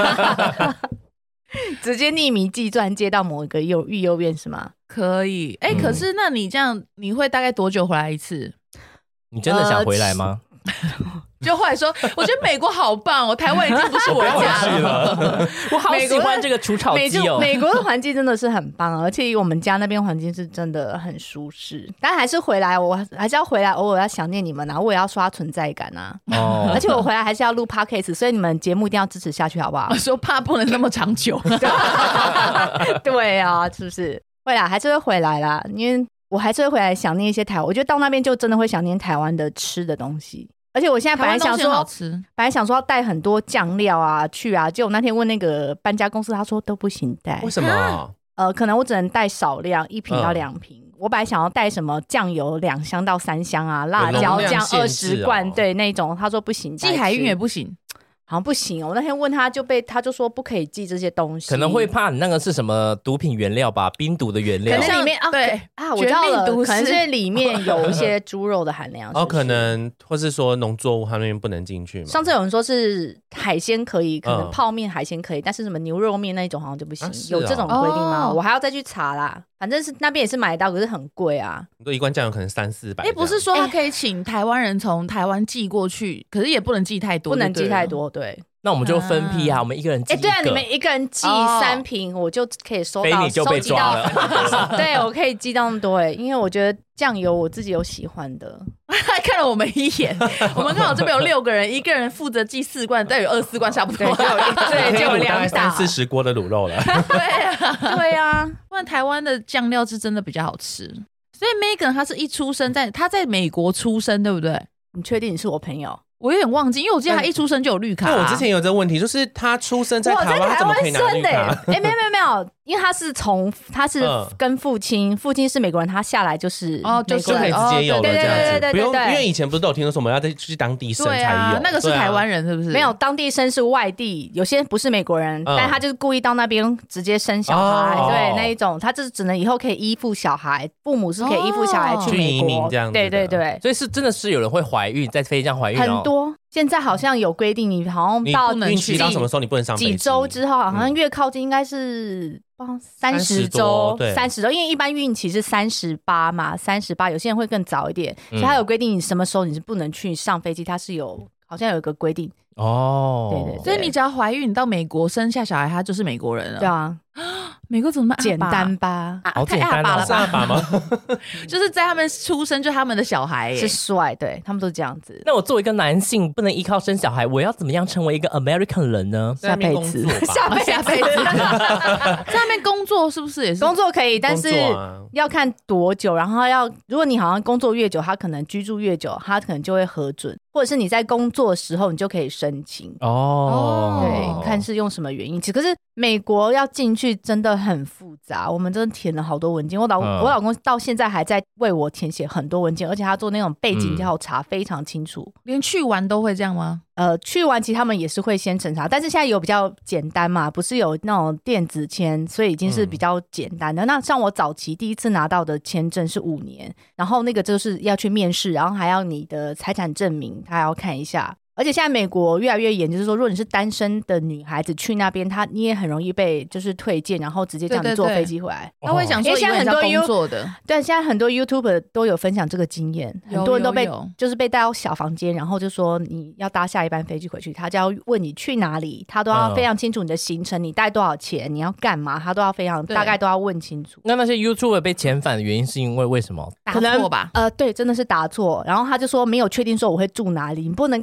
直接匿名寄钻戒到某一个幼育幼院是吗？ 可以。哎、欸，嗯、可是那你这样，你会大概多久回来一次？ 你真的想回来吗？ 呃、就后来说，我觉得美国好棒哦，台湾已经不是我的家了。 我好喜欢这个除草机哦。 美国的环境真的是很棒，而且我们家那边环境是真的很舒适。但还是回来，我还是要回来，偶尔要想念你们啊，我也要刷存在感啊。哦。而且我回来还是要录 podcast， 所以你们节目一定要支持下去，好不好？ 我说怕不能那么长久。 对啊，是不是？会啦，还是会回来啦，因为我还是会回来想念一些台湾。我觉得到那边就真的会想念台湾的吃的东西。而且我现在本来想说，本来想说要带很多酱料啊去啊，结果那天问那个搬家公司，他说都不行带。 为什么？ 呃，可能我只能带少量，一瓶到两瓶。嗯、我本来想要带什么酱油两箱到三箱啊，辣椒酱二十罐，哦、对那种，他说不行， 寄海运也不行。 好像不行哦，我那天问他就被他就说不可以寄这些东西， 可能会怕你那个是什么毒品原料吧，冰毒的原料， 可能里面啊对啊，我知道了，可能是里面有一些猪肉的含量， 哦，可能或是说农作物它那边不能进去嘛。 上次有人说是海鲜可以，可能泡面海鲜可以，嗯、但是什么牛肉面那一种好像就不行，啊哦、有这种规定吗？哦、我还要再去查啦。反正是那边也是买得到，可是很贵啊。 很多一罐酱油可能三四百。 哎，不是说他可以请台湾人从台湾寄过去，可是也不能寄太多， 不能寄太多，对。 那我们就分批啊，啊我们一个人寄一个。 哎，对啊，你们一个人寄三瓶，哦、我就可以收到， 非你就被抓了。 对，我可以寄到那么多哎，因为我觉得酱油我自己有喜欢的。 看了我们一眼，我们刚好这边有六个人，一个人负责寄四罐，再有二四罐差不多。 对，就有两三四十锅的卤肉了。 对啊，对啊，不然台湾的酱料是真的比较好吃。所以 Megan 她是一出生在她在美国出生，对不对？ 你确定你是我朋友？ 我有点忘记，因为我记得他一出生就有绿卡、啊。 对，我之前有这个问题，就是他出生在台湾，他怎么可以拿绿卡？ 哎、欸，没有没有没有，因为他是从他是跟父亲，嗯、父亲是美国人，他下来就是哦， 就可以直接有了这样子，不用，因为以前不是都有听说什么要再去当地生才有， 啊、那个是台湾人是不是？ 没有，当地生是外地，有些不是美国人，嗯、但他就是故意到那边直接生小孩，哦、对那一种，他就是只能以后可以依附小孩，父母是可以依附小孩去美国， 哦、这样子， 对对对， 所以是真的是有人会怀孕在飞机上怀孕， 很多。现在好像有规定，你好像到孕期到什么时候你不能上飞机？ 几周之后，好像越靠近应该是三十周，三十周，因为一般孕期是三十八嘛，三十八，有些人会更早一点，嗯、所以他有规定你什么时候你是不能去上飞机，他是有好像有一个规定哦， 对 对, 对， 所以你只要怀孕，你到美国生下小孩，他就是美国人了。 对啊。 美国怎么那么简单吧？ 好简单了吧？是吗？ 就是在他们出生就他们的小孩是帅，对他们都是这样子。 那我作为一个男性，不能依靠生小孩，我要怎么样成为一个 American 人呢？ 下辈子， 下辈子，下辈子，在那边工作是不是也是？ 工作可以，但是要看多久，然后要如果你好像工作越久，他可能居住越久，他可能就会核准，或者是你在工作的时候，你就可以申请哦。 对，看是用什么原因。可是美国要进去真的很复杂，我们真的填了好多文件。我老、嗯、我老公到现在还在为我填写很多文件，而且他做那种背景调查非常清楚。 嗯、连去玩都会这样吗？ 呃，去玩其实他们也是会先审查，但是现在有比较简单嘛，不是有那种电子签，所以已经是比较简单的。嗯、那像我早期第一次拿到的签证是五年，然后那个就是要去面试，然后还要你的财产证明，他还要看一下。而且现在美国越来越严，就是说如果你是单身的女孩子去那边，她你也很容易被就是推荐，然后直接叫你坐飞机回来。 他会想说因为现在很多工作的， 对，现在很多 YouTuber 都有分享这个经验，很多人都被就是被带到小房间，然后就说你要搭下一班飞机回去，他就要问你去哪里，他都要非常清楚你的行程，你带多少钱，你要干嘛，他都要非常大概都要问清楚。 那那些 YouTuber 被遣返的原因是因为为什么？ 打错吧？ 呃，对，真的是打错。然后他就说没有确定说我会住哪里，你不能告诉他哦，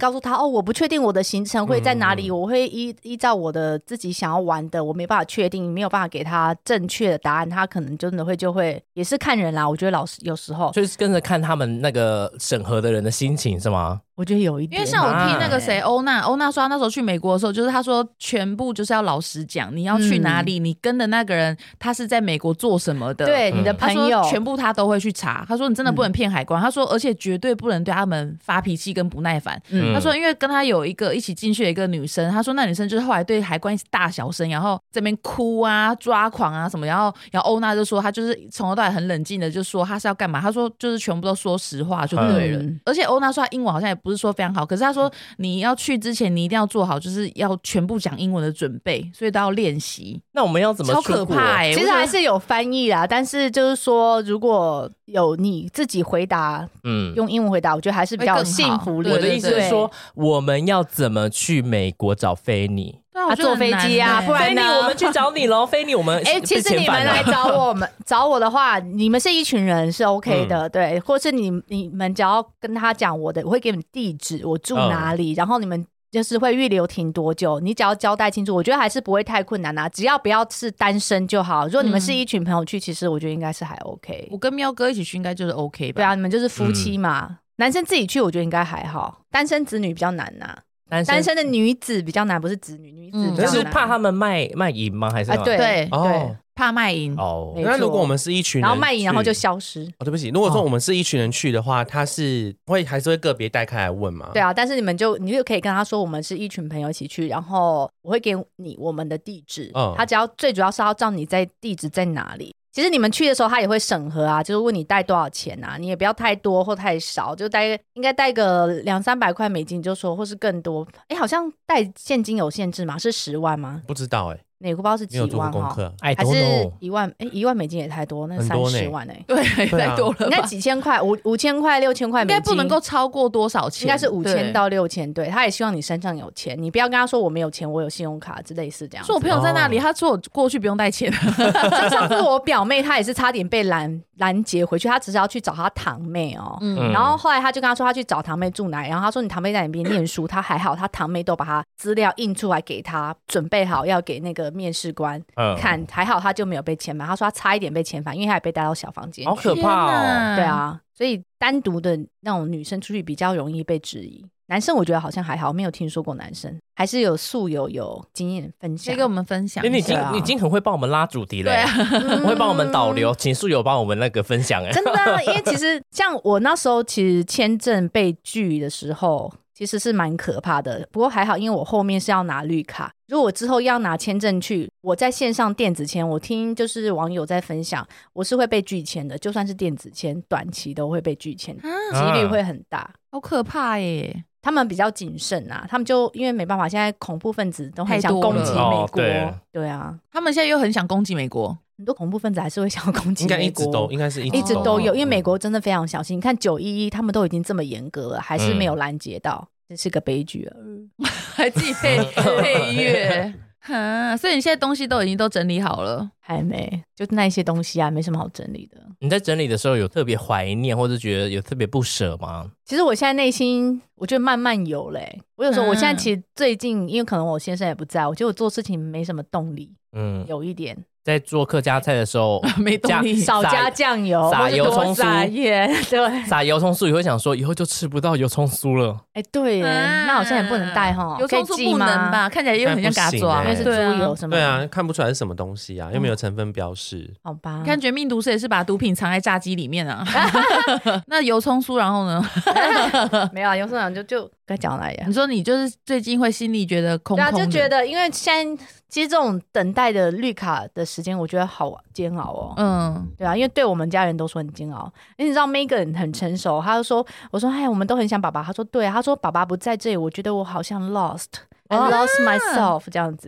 哦，我不确定我的行程会在哪里，嗯、我会依依照我的自己想要玩的，我没办法确定，没有办法给他正确的答案，他可能真的会就会也是看人啦。我觉得老师有时候就是跟着看他们那个审核的人的心情是吗？ 我觉得有一点， 因为像我听那个谁欧娜，欧娜说她那时候去美国的时候，就是她说全部就是要老实讲，你要去哪里，嗯、你跟的那个人他是在美国做什么的， 对，嗯、你的朋友全部他都会去查。他说你真的不能骗海关，嗯、他说而且绝对不能对他们发脾气跟不耐烦。嗯、他说因为跟他有一个一起进去的一个女生，他说那女生就是后来对海关大小声，然后这边哭啊抓狂啊什么，然后然后欧娜就说他就是从头到尾很冷静的就说他是要干嘛，他说就是全部都说实话就对了。嗯、而且欧娜说他英文好像也不是说非常好，可是他说你要去之前你一定要做好就是要全部讲英文的准备，所以都要练习。 那我们要怎么出国？ 超可怕欸， 其实还是有翻译啦，但是就是说如果有你自己回答，嗯，用英文回答，我觉得还是比较有幸福力。 我的意思是说我们要怎么去美国找菲尼？ 啊， 坐飞机啊，不然呢？ 菲尼，我们去找你喽。菲尼，我们哎、欸，其实你们来找我们，找我的话，你们是一群人是 OK 的，嗯、对，或是你你们只要跟他讲我的，我会给你们地址，我住哪里，嗯、然后你们就是会预留停多久，你只要交代清楚，我觉得还是不会太困难啊，只要不要是单身就好。如果你们是一群朋友去，嗯、其实我觉得应该是还 OK。 我跟喵哥一起去应该就是 OK 吧？ 对啊，你们就是夫妻嘛，嗯、男生自己去我觉得应该还好，单身子女比较难呐、啊。单身, 单身的女子比较难，不是子女，女子比较难。 嗯、是怕他们卖卖淫吗？还是、 啊、对对、 哦、对，怕卖淫哦。那如果我们是一群人， 然后卖淫，然后就消失。 哦，对不起，如果说我们是一群人去的话，他是会还是会个别带开来问吗？ 对啊，但是你们就你就可以跟他说，我们是一群朋友一起去，然后我会给你我们的地址。嗯，他只要最主要是要知道你在地址在哪里。其实你们去的时候他也会审核啊，就是问你带多少钱啊，你也不要太多或太少，就带应该带个两三百块美金就说，或是更多。哎，好像带现金有限制吗？是十万吗？ 不知道哎、欸。 美国不知道是几万哈，还是一万？哎，一万美金也太多，那三十万哎， 对，太多了。 应该几千块，五五千块、六千块美金， 应该不能够超过多少钱？ 应该是五千到六千。对，他也希望你身上有钱，你不要跟他说我没有钱，我有信用卡之类似这样。 说我朋友在那里，他说我过去不用带钱。 上次我表妹她也是差点被拦拦截回去，她只是要去找她堂妹哦，嗯、然后后来他就跟她说她去找堂妹住哪里，然后她说你堂妹在那边念书，她还好，她堂妹都把她资料印出来给她，准备好要给那个面试官。嗯、看还好他就没有被遣返，他说他差一点被遣返，因为他也被带到小房间。 好可怕哦！ 对啊，所以单独的那种女生出去比较容易被质疑，男生我觉得好像还好，没有听说过男生，还是有宿友有经验分享， 可以跟我们分享。 你已经、啊、你已经很会帮我们拉主题了，对、啊，我会帮我们导流，请宿友帮我们那个分享。 真的、啊，因为其实像我那时候其实签证被拒的时候。其实是蛮可怕的，不过还好，因为我后面是要拿绿卡。如果我之后要拿签证去，我在线上电子签，我听就是网友在分享，我是会被拒签的，就算是电子签，短期都会被拒签，几率会很大， 好可怕耶！ 他们比较谨慎啊，他们就因为没办法，现在恐怖分子都很想攻击美国， 哦、对, 对啊， 他们现在又很想攻击美国。 很多恐怖分子还是会想要攻击美国， 应该一直都应该是一直都, 一直都有，因为美国真的非常小心。你看九一一，他们都已经这么严格了，还是没有拦截到，这、嗯、是个悲剧了。 还自己配配乐，哈，所以你现在东西都已经都整理好了？ 还没，就那些东西啊，没什么好整理的。 你在整理的时候有特别怀念，或者觉得有特别不舍吗？ 其实我现在内心，我觉得慢慢有嘞、欸。我有时候，我现在其实最近，因为可能我先生也不在，我觉得我做事情没什么动力，嗯，有一点。 在做客家菜的时候没动力， 少加酱油， 撒油葱酥， 撒盐，对， 撒油葱酥，也会想说以后就吃不到油葱酥了。 哎、欸，对耶、啊，那好像也不能带哈， 油葱酥不能吧？看起来又很像嘎抓， 因为是猪油什么？ 对啊，看不出来是什么东西啊，又没有成分标示。 好吧， 看《绝命毒师》也是把毒品藏在炸鸡里面啊。那油葱酥，然后呢？ 没有啊，油葱酥就就该讲哪里？ 你说你就是最近会心里觉得空空的， 对啊，就觉得因为现在其实这种等待的绿卡的时间，我觉得好煎熬哦。嗯，对啊，因为对我们家人都说很煎熬。因为你知道 Megan 很成熟，他就说，我说哎，我们都很想爸爸。他说对啊，他说爸爸不在这里，我觉得我好像 lost，I、啊、lost myself 这样子。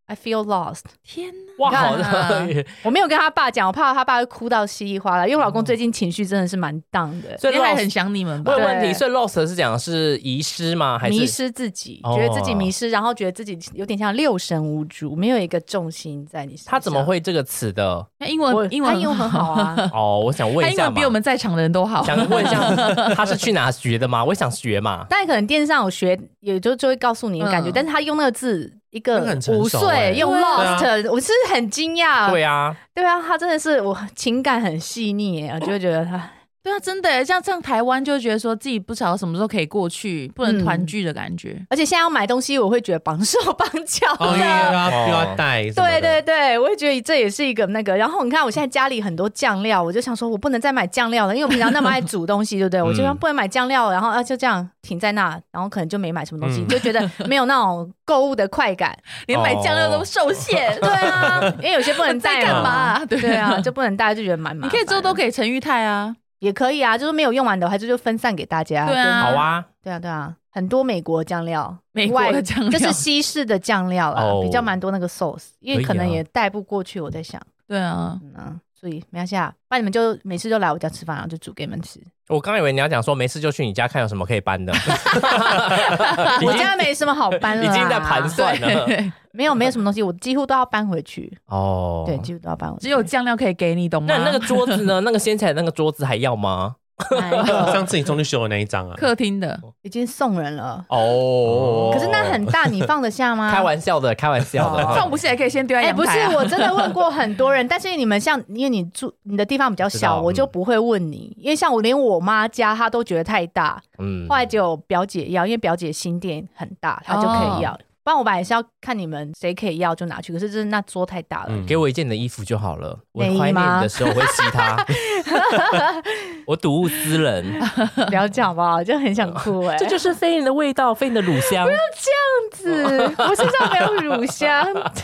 I feel lost。 天哪！ 哇，好的， 我没有跟他爸讲，我怕他爸会哭到稀里哗啦，因为我老公最近情绪真的是蛮 down 的， 所以他很想你们吧？ 问问题，所以 lost 是讲的是遗失吗？还是迷失自己？觉得自己迷失，然后觉得自己有点像六神无主，没有一个重心在你身上。 他怎么会这个词的？ 那英文英文他英文很好啊。 哦，我想问一下， 他英文比我们在场的人都好。 想问一下，他是去哪学的吗？我想学嘛。 但可能电视上有学，也就就会告诉你的感觉，但是他用那个字。一个五岁用 lost，、欸、我是很惊讶。 对啊， 对啊，他真的是我情感很细腻耶，我就会觉得他。 对啊，真的耶，像像台湾就觉得说自己不晓得什么时候可以过去，不能团聚的感觉。嗯、 而且现在要买东西，我会觉得绑手绑脚的， 哦，因为要又要带。 对对对，我会觉得这也是一个那个。然后你看，我现在家里很多酱料，我就想说我不能再买酱料了，因为我平常那么爱煮东西，对不对？我就不能买酱料，然后啊就这样停在那，然后可能就没买什么东西，嗯、就觉得没有那种购物的快感， 连买酱料都受限。 对啊，因为有些不能带干嘛？ 对对啊，就不能带，就觉得蛮麻烦。 你可以之后都给陈玉泰啊。 也可以啊，就是没有用完的，还是就分散给大家。 对啊， 好啊， 对啊，对啊，很多美国酱料， 美国的酱料就是西式的酱料啦， 哦、 比较蛮多那个 sauce， 因为可能也带不过去。我在想， 对啊， 嗯啊，所以没关系啊，不然你们就每次就来我家吃饭，然后就煮给你们吃。 我刚以为你要讲说没事就去你家看有什么可以搬的， 我家没什么好搬了， 已经在盘算了。 没有没有什么东西，我几乎都要搬回去。 哦， 对，几乎都要搬回去。 只有酱料可以给你，懂吗？ 那那个桌子呢？那个掀起来的那个桌子还要吗？ 上次你终于修的那一张啊， 客厅的已经送人了哦。 可是那很大，你放得下吗？ 开玩笑的，开玩笑的， 放不下也可以先丢在阳台、啊。 哎、欸，不是，我真的问过很多人，但是你们像，因为你住你的地方比较小，我就不会问你，因为像我连我妈家她都觉得太大，嗯，后来只有表姐要，因为表姐新店很大，她就可以要。哦，不然我本来是要看你们谁可以要就拿去，可是就是那桌太大了， 嗯、给我一件你的衣服就好了。我怀念你的时候我会吸它，我睹物思人。 不要讲吧，就很想哭哎、欸。 这就是菲尼的味道，菲尼的乳香。 不要这样子，我身上没有乳香。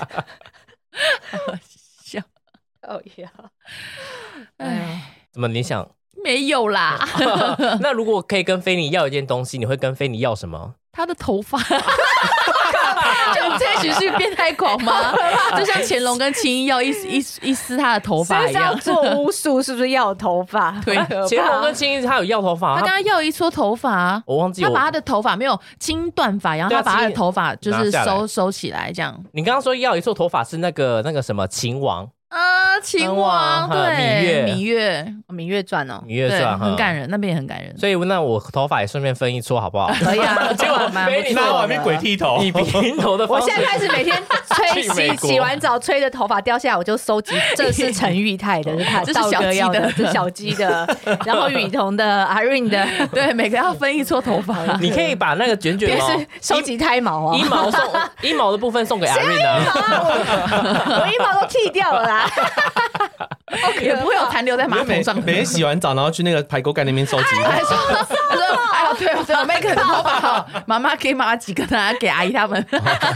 笑， 哦呀， 哎， 怎么你想？ 没有啦。 那如果可以跟菲尼要一件东西，你会跟菲尼要什么？ 他的头发。就这许是变态狂吗？就像乾隆跟青衣要一一一撕他的头发一样。 要做巫术是不是要头发？ 对，乾隆跟青衣他有要头发， 他刚刚要一撮头发， 我忘记我他把他的头发没有清断发，然后他把他的头发就是收收起来这样。 你刚刚说要一撮头发是那个那个什么秦王？ 啊，秦王对， 芈月， 芈月， 芈月传哦， 芈月传很感人，那边也很感人。 所以那我头发也顺便分一撮好不好？ 可以啊， 结果菲尼那外面鬼剃头， 以平头的方式。 我现在开始每天吹洗洗完澡吹的头发掉下来，我就收集。这是陈玉泰的，这是小鸡的，这是小鸡的，然后雨桐的、阿润的， 对，每个要分一撮头发。 你可以把那个卷卷毛收集胎毛啊， 一毛送一毛的部分送给阿润啊， 我一毛都剃掉了啦。 也不会有残留在马桶上。 每天洗完澡，然后去那个排沟盖那边收集。 他说：“他说，哎呦，对对，每个人头发好，妈妈给妈妈几个，拿给阿姨他们。”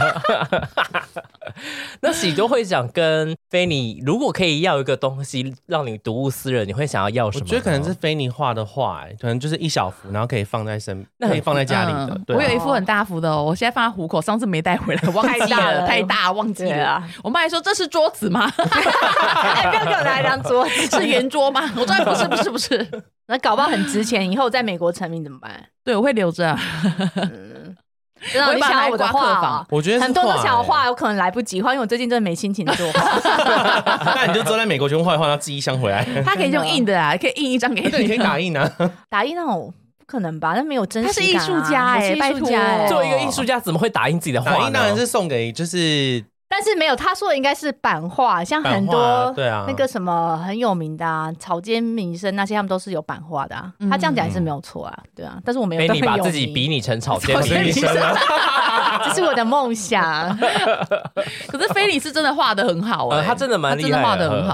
那喜多会想跟菲尼，如果可以要一个东西让你睹物思人，你会想要要什么？ 我觉得可能是菲尼画的画、欸，可能就是一小幅，然后可以放在身，可以放在家里的。 嗯对啊、 我有一幅很大幅的哦，我现在放在虎口，上次没带回来，忘记了，太大忘记了。啊、我妈还说这是桌子吗？ 哎，不要给我拿一张桌子， 是圆桌吗？我说不是，不是，不是。 那搞不好很值钱，以后在美国成名怎么办？ 对，我会留着、啊。 嗯真的，你想要我的画， 我觉得很多都想要画，有可能来不及画，因为我最近真的没心情做画。 那你就坐在美国全部画一画，然后寄一箱回来。 他可以用印的啊，可以印一张给你。 对，你可以打印啊。 打印那种不可能吧？那没有真实感、啊。 他是艺术家哎、欸，拜托、 欸， 作为一个艺术家，怎么会打印自己的画呢？ 打印当然是送给就是。 但是没有，他说的应该是版画，像很多对啊， 那个什么很有名的啊，草间弥生那些，他们都是有版画的啊。嗯、他这样讲也是没有错啊，对啊。但是我没有。 所以你把自己比拟成草间弥生， 这是我的梦想。 可是菲尼是真的画的很好哎、欸呃，他真的蛮厉害的， 他真的画的很好。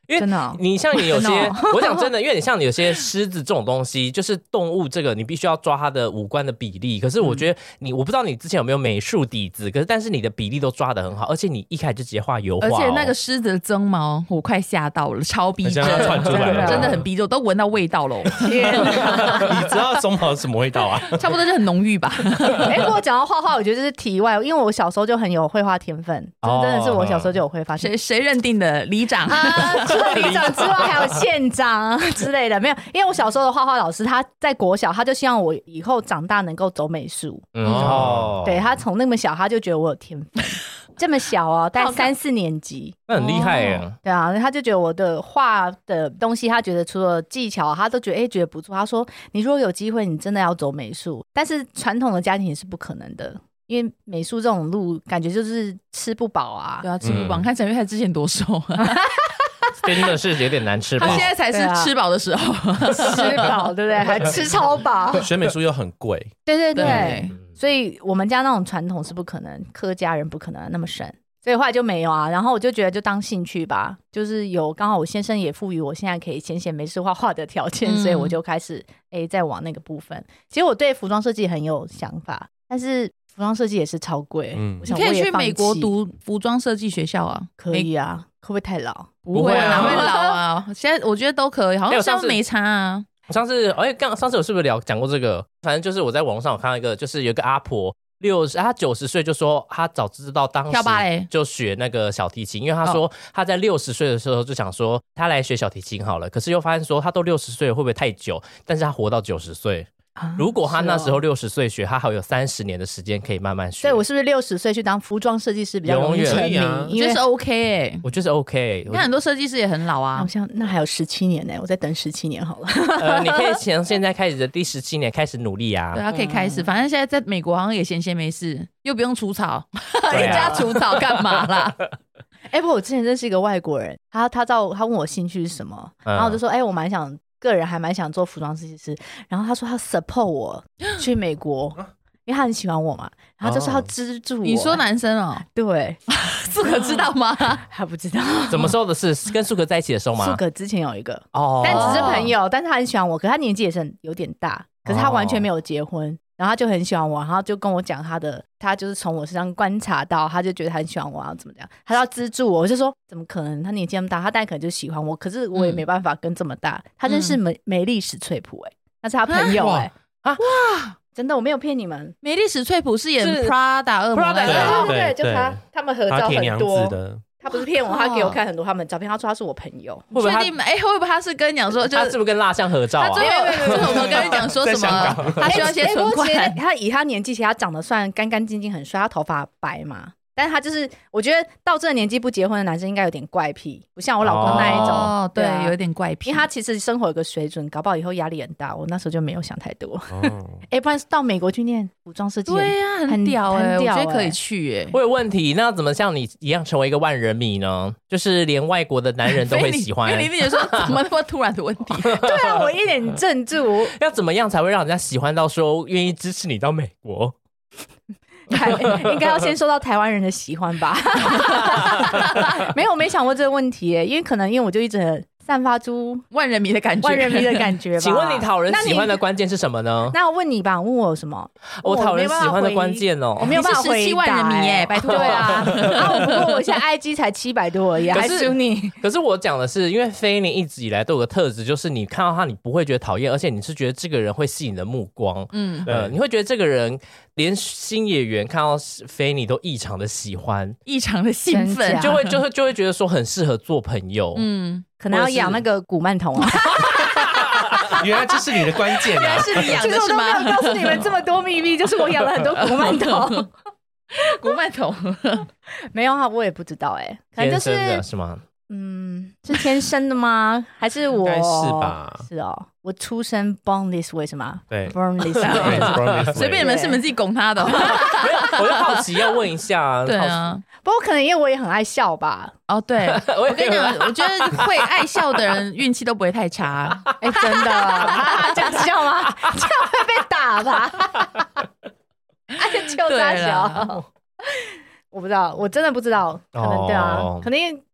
因为真的哦你像你有些， 真的哦我讲真的，因为你像你有些狮子这种东西，就是动物这个，你必须要抓它的五官的比例。可是我觉得你，我不知道你之前有没有美术底子，可是但是你的比例都抓得很好，而且你一开始就直接画油画、哦， 而且那个狮子的鬃毛，我快吓到了，超逼真， 窜出来了， 真的很逼真，我都闻到味道了。天哪！你知道鬃毛是什么味道啊？ 差不多就很浓郁吧。 哎、欸，我讲到画画，我觉得这是题外，因为我小时候就很有绘画天分，真的是我小时候就有绘画天分。 谁谁认定的？里长啊，除了里长之外，还有县长之类的，没有。因为我小时候的画画老师，他在国小，他就希望我以后长大能够走美术。哦，对，他从那么小，他就觉得我有天分。这么小哦，大概三四年级， 那很厉害耶、 哦。 对啊，他就觉得我的画的东西，他觉得除了技巧，他都觉得哎、欸，觉得不错。他说，你如果有机会，你真的要走美术，但是传统的家庭也是不可能的。因为美术这种路，感觉就是吃不饱啊。 对啊，吃不饱。嗯、看陈玉泰之前多瘦啊， 真的是有点难吃饱。 他现在才是吃饱的时候， 啊、吃饱对不对？还吃超饱。 学美术又很贵。 对对对， 对所以我们家那种传统是不可能，客家人不可能那么省。所以后来就没有啊，然后我就觉得就当兴趣吧，就是有刚好我先生也赋予我现在可以闲闲没事画画的条件、嗯，所以我就开始哎、欸、再往那个部分。其实我对服装设计很有想法，但是服装设计也是超贵。嗯，我想我你可以去美国读服装设计学校啊， 可以啊，会不会太老？ 不会啊，哪会老啊？现在我觉得都可以，好像像没差啊。 上次哎，刚上次我是不是聊讲过这个？反正就是我在网络上有看到一个，就是有一个阿婆。六十，他九十岁就说他早知道当时就学那个小提琴，因为他说他在六十岁的时候就想说他来学小提琴好了，可是又发现说他都六十岁了会不会太久？但是他活到九十岁。啊、如果他那时候六十岁学，他还有三十年的时间可以慢慢学。 所以我是不是六十岁去当服装设计师比较容易成名？ 啊、因为是 OK 哎、欸， 我觉得是 OK。 那很多设计师也很老啊， 好像那还有十七年呢、欸，我再等十七年好了。 呃，你可以从现在开始的第十七年开始努力啊。 对啊，可以开始。反正现在在美国好像也闲闲没事，又不用除草，人家除草干嘛啦？ 哎、欸，不，我之前认识一个外国人，他他照他问我兴趣是什么，然后我就说，哎、欸，我蛮想。个人还蛮想做服装设计师，然后他说他 support 我去美国，因为他很喜欢我嘛，然后就说他资助我。 你说男生哦？ 对， 素可知道吗？ 还不知道。 什么时候的事？跟素可在一起的时候吗？ 素可之前有一个哦，但只是朋友，但是他很喜欢我，可是他年纪也是有点大，可是他完全没有结婚。然后他就很喜欢我，然后就跟我讲他的，他就是从我身上观察到，他就觉得他很喜欢我，然后怎么样，他要资助我，我就说怎么可能？他年纪那么大，他大概可能就喜欢我，可是我也没办法跟这么大。嗯、他认识梅梅丽史翠普、欸，哎，那是他朋友、欸，哎，啊哇，真的我没有骗你们， 梅丽史翠普是演 Prada 恶魔那个， 对对对，就他，他们合照很多。 的他不是骗我，他给我看很多他们的照片，他说他是我朋友。 确定？哎、欸，会不会他是跟你讲说， 他是不是跟蜡像合照啊？ 他最后最后跟你讲说什么？他需要一些存款。 欸、他以他年纪，其实他长得算干干净净，很帅，他头发白嘛。但是他就是，我觉得到这个年纪不结婚的男生应该有点怪癖，不像我老公那一种。 哦，对， 对啊、 有点怪癖。 因为他其实生活有个水准，搞不好以后压力很大。我那时候就没有想太多。哎、哦欸，不然到美国去念服装设计， 对呀、啊，很屌哎、欸，我觉得可以去哎、欸。 我有问题，那怎么像你一样成为一个万人迷呢？就是连外国的男人都会喜欢。 你你说怎么那么突然的问题？ 对啊，我一脸镇住。 要怎么样才会让人家喜欢到说愿意支持你到美国？ 应该要先受到台湾人的喜欢吧？没有，我没想过这个问题耶，因为可能因为我就一直散发出万人迷的感觉， 万人迷的感觉吧。 请问你讨人喜欢的关键是什么呢？ 那我问你吧，问我有什么？ 我讨人喜欢的关键哦， 我没有办法回答。 十七万人迷耶，拜托。 对啊，啊，不过我现在 I G 才七百多而已，还输你。 可是我讲的是，因为菲尼一直以来都有个特质，就是你看到他，你不会觉得讨厌，而且你是觉得这个人会吸引你的目光。嗯，呃，你会觉得这个人。连新演员看到菲尼都异常的喜欢， 异常的兴奋， 就会就会就会觉得说很适合做朋友。 嗯，可能要养那个古曼童啊。 原来这是你的关键、啊， 原来是你养的是吗？ 其实我都没有告诉你们这么多秘密，就是我养了很多古曼童。 古曼童没有啊，我也不知道哎、欸，可能就是天生的是吗？ 嗯，是天生的吗？还是我？ 应该是吧。 是哦，我出生 born this way 是吗？ 对 ，born this way。 随便你们是你们自己拱他的、哦。 没有，我就好奇要问一下。 对啊， 不过可能因为我也很爱笑吧。 哦，对，我跟你讲，我觉得会爱笑的人运气都不会太差。 哎、欸，真的，这样笑吗？这样会被打吧？爱笑大笑。我不知道，我真的不知道，可能、哦、对啊，可能因为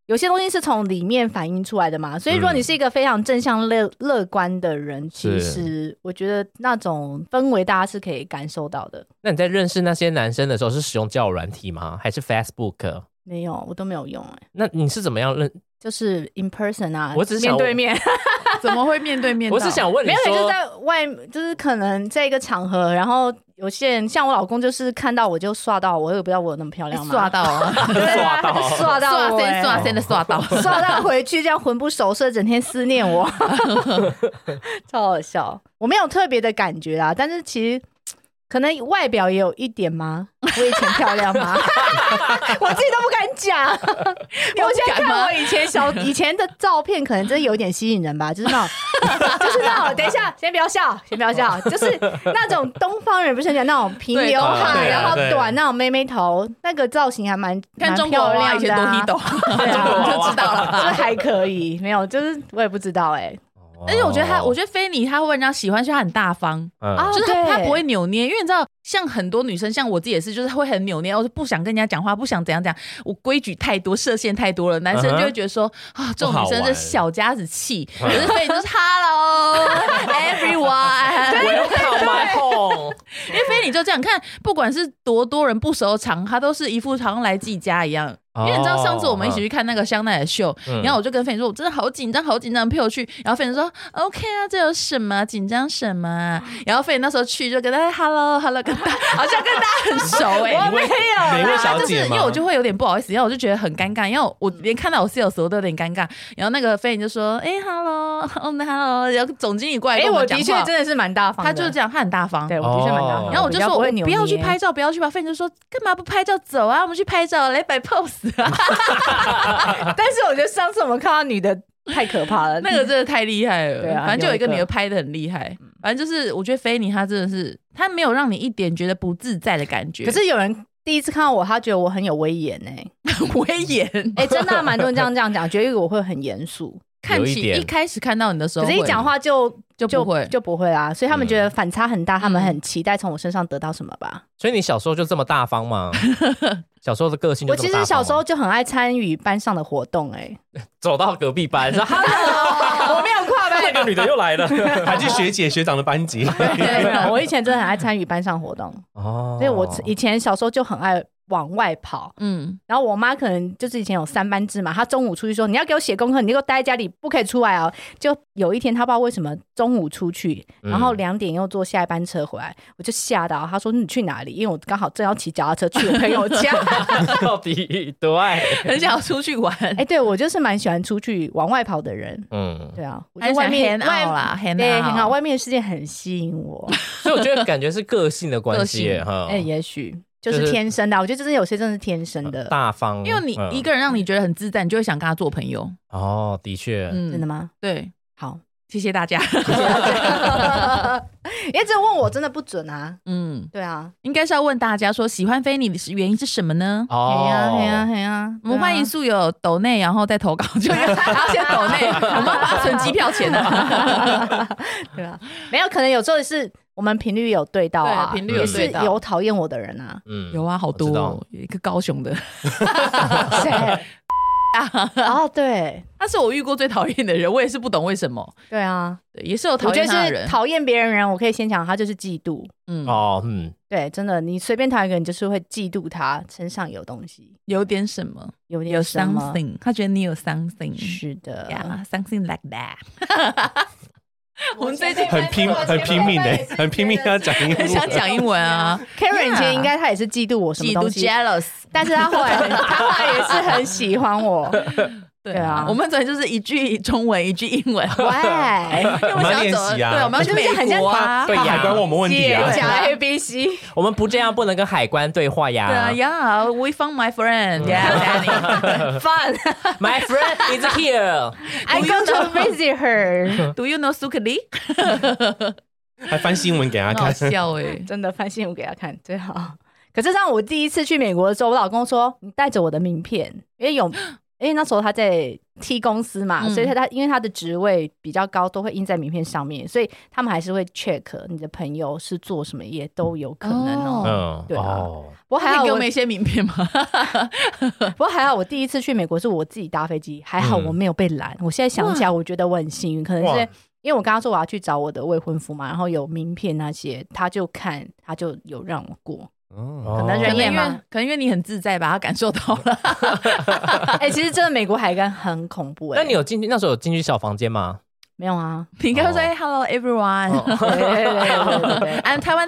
有些东西是从里面反映出来的嘛，所以如果你是一个非常正向乐乐观的人，其实我觉得那种氛围大家是可以感受到的。 那你在认识那些男生的时候是使用交友软体吗？还是 Facebook？ 没有，我都没有用哎、欸。 那你是怎么样认？ 就是 in person 啊， 我只是想面对面。 怎么会面对面？ 我是想问你说， 没有，就是在外，就是可能在一个场合，然后有些人像我老公，就是看到我就刷到我，也不知道我有那么漂亮吗？ 刷到啊， 刷到， 刷到我、 欸，刷先刷先的刷到， 刷到回去这样魂不守舍，整天思念我，超好笑。我没有特别的感觉啦，但是其实。可能外表也有一点吗？我以前漂亮吗？我自己都不敢讲。我现在看我以前小以前的照片，可能真的有点吸引人吧，就是那种，就是那种。等一下，先不要笑，先不要笑，就是那种东方人不是很讲那种平刘海，然后短那种妹妹头，那个造型还蛮看中国娃以前多低抖， 对啊， 就知道了， 就是还可以。没有，就是我也不知道哎、欸。 而且我觉得他，我觉得菲尼他会让人家喜欢，是他很大方，嗯、就是他他不会扭捏，因为你知道，像很多女生，像我自己也是，就是会很扭捏，我就不想跟人家讲话，不想怎样怎样，我规矩太多，设限太多了，男生就会觉得说啊，这种女生是小家子气，可是菲尼就是 Hello everyone，Welcome my home， 因为菲尼就这样看，不管是多多人不熟的场，他都是一副好像来自己家一样。因为你知道上次我们一起去看那个香奈的秀、嗯、然后我就跟菲尼说我真的好紧张好紧张陪我去，然后菲尼说 OK 啊，这有什么紧张什么，然后菲尼那时候去就跟他 Hello Hello 跟他好像跟大家很熟哎、欸， 我没有哪位小姐吗？ 就是因为我就会有点不好意思，然后我就觉得很尴尬，因为我连看到我 sales 我都有点尴尬，然后那个菲尼就说哎、欸、Hello oh, Hello， 然后总经理过来跟我们讲话， 哎、欸、我的确真的是蛮大方的， 他就是这样，他很大方， 对我的确蛮大方、哦， 然后我就说我不要去拍照不要去吧，菲尼就说干嘛不拍照走啊，我们去拍照来摆 pose 啊但是我觉得上次我们看到女的太可怕了， 那个真的太厉害了。 对啊， 反正就有一个女的拍的很厉害。反正就是我觉得菲尼她真的是，她没有让你一点觉得不自在的感觉。 可是有人第一次看到我，他觉得我很有威严哎、 欸，威严哎、欸，真的蛮多人这样这样讲，觉得我会很严肃。 看起一开始看到你的时候， 可是一讲话就就不会就不会啦，所以他们觉得反差很大，嗯、他们很期待从我身上得到什么吧。 所以你小时候就这么大方吗？小时候的个性就这么大方吗？ 我其实小时候就很爱参与班上的活动、欸，哎， 走到隔壁班说 Hello， 我没有跨班， 那个女的又来了， 还去学姐学长的班级。 对，我以前真的很爱参与班上活动哦，所以我以前小时候就很爱往外跑，嗯，然后我妈可能就是以前有三班制嘛，她中午出去说你要给我写功课，你给我待在家里不可以出来哦。就有一天她不知道为什么中午出去，然后两点又坐下一班车回来，我就吓到，她说你去哪里？因为我刚好正要骑脚踏车去我朋友家。 到底对， 很想要出去玩。 哎、欸，对我就是蛮喜欢出去往外跑的人，嗯，对啊， 我觉得外面外啦， 对，很好，外面的世界很吸引我， 所以我觉得感觉是个性的关系哈。 哎、欸，也许。就是天生的、啊，我觉得真的有些真的是天生的大方， 因为你一个人让你觉得很自在，你就会想跟他做朋友。 哦，的确、 嗯，真的吗？ 对， 好， 谢谢大家。 谢谢大家。因为这问我真的不准啊。嗯，对啊， 应该是要问大家说喜欢菲尼的原因是什么呢？ 哦，嘿呀嘿呀嘿呀， 我们欢迎宿友抖内，然后再投稿，就然后先抖内，我们要把它存机票钱的。 对啊，没有可能有时候是。我们频率有对到啊， 频率有对到， 也是有讨厌我的人啊， 嗯，有啊，好多、哦，有一个高雄的， 谁啊？哦，对， 他是我遇过最讨厌的人，我也是不懂为什么。 对啊， 对，也是有讨厌他的人。 讨厌别人人，我可以先讲，他就是嫉妒。 嗯，哦，嗯， 对，真的，你随便讨厌一个人，就是会嫉妒他身上有东西， 有点什么， 有点什么 something， 他觉得你有 something， 是的 ，yeah, something like that 。我们最近很拼很拼命的、欸，很拼命要讲英文， 很想讲英文啊。 Karen 以前应该他也是嫉妒我什么东西， 嫉妒 jealous， 但是他后来他后来也是很喜欢我。 对啊，我们昨天就是一句中文，一句英文。 喂， 我们要练习啊， 对，我们要去美国啊。 对，海关问我们问题啊， 讲 A B C， 我们不这样不能跟海关对话呀。 对啊呀 ，We found my friend. Yeah, Danny. Fun. My friend is here. I go to visit her. Do you know Sukli? 还翻新闻给他看， 好笑哎、欸， 真的翻新闻给他看最好。可是让我第一次去美国的时候，我老公说你带着我的名片，因为有。 因为那时候他在 T 公司嘛，嗯、所以他因为他的职位比较高，都会印在名片上面，所以他们还是会 check 你的朋友是做什么业都有可能哦。 嗯， 对啊。 哦、 不过还好，给我们一些名片吗？ 不过还好，我第一次去美国是我自己搭飞机，还好我没有被拦。嗯、我现在想起来，我觉得我很幸运，可能是因为我刚刚说我要去找我的未婚夫嘛，然后有名片那些，他就看，他就有让我过。哦，可能人也嘛， 可能因为你很自在吧，他感受到了。 哎、欸，其实真的美国海关很恐怖哎、 欸。那你有进去那时候有进去小房间吗？ 没有啊， 你应该说、哦、Hello everyone， 对对对对对 I'm Taiwanese 。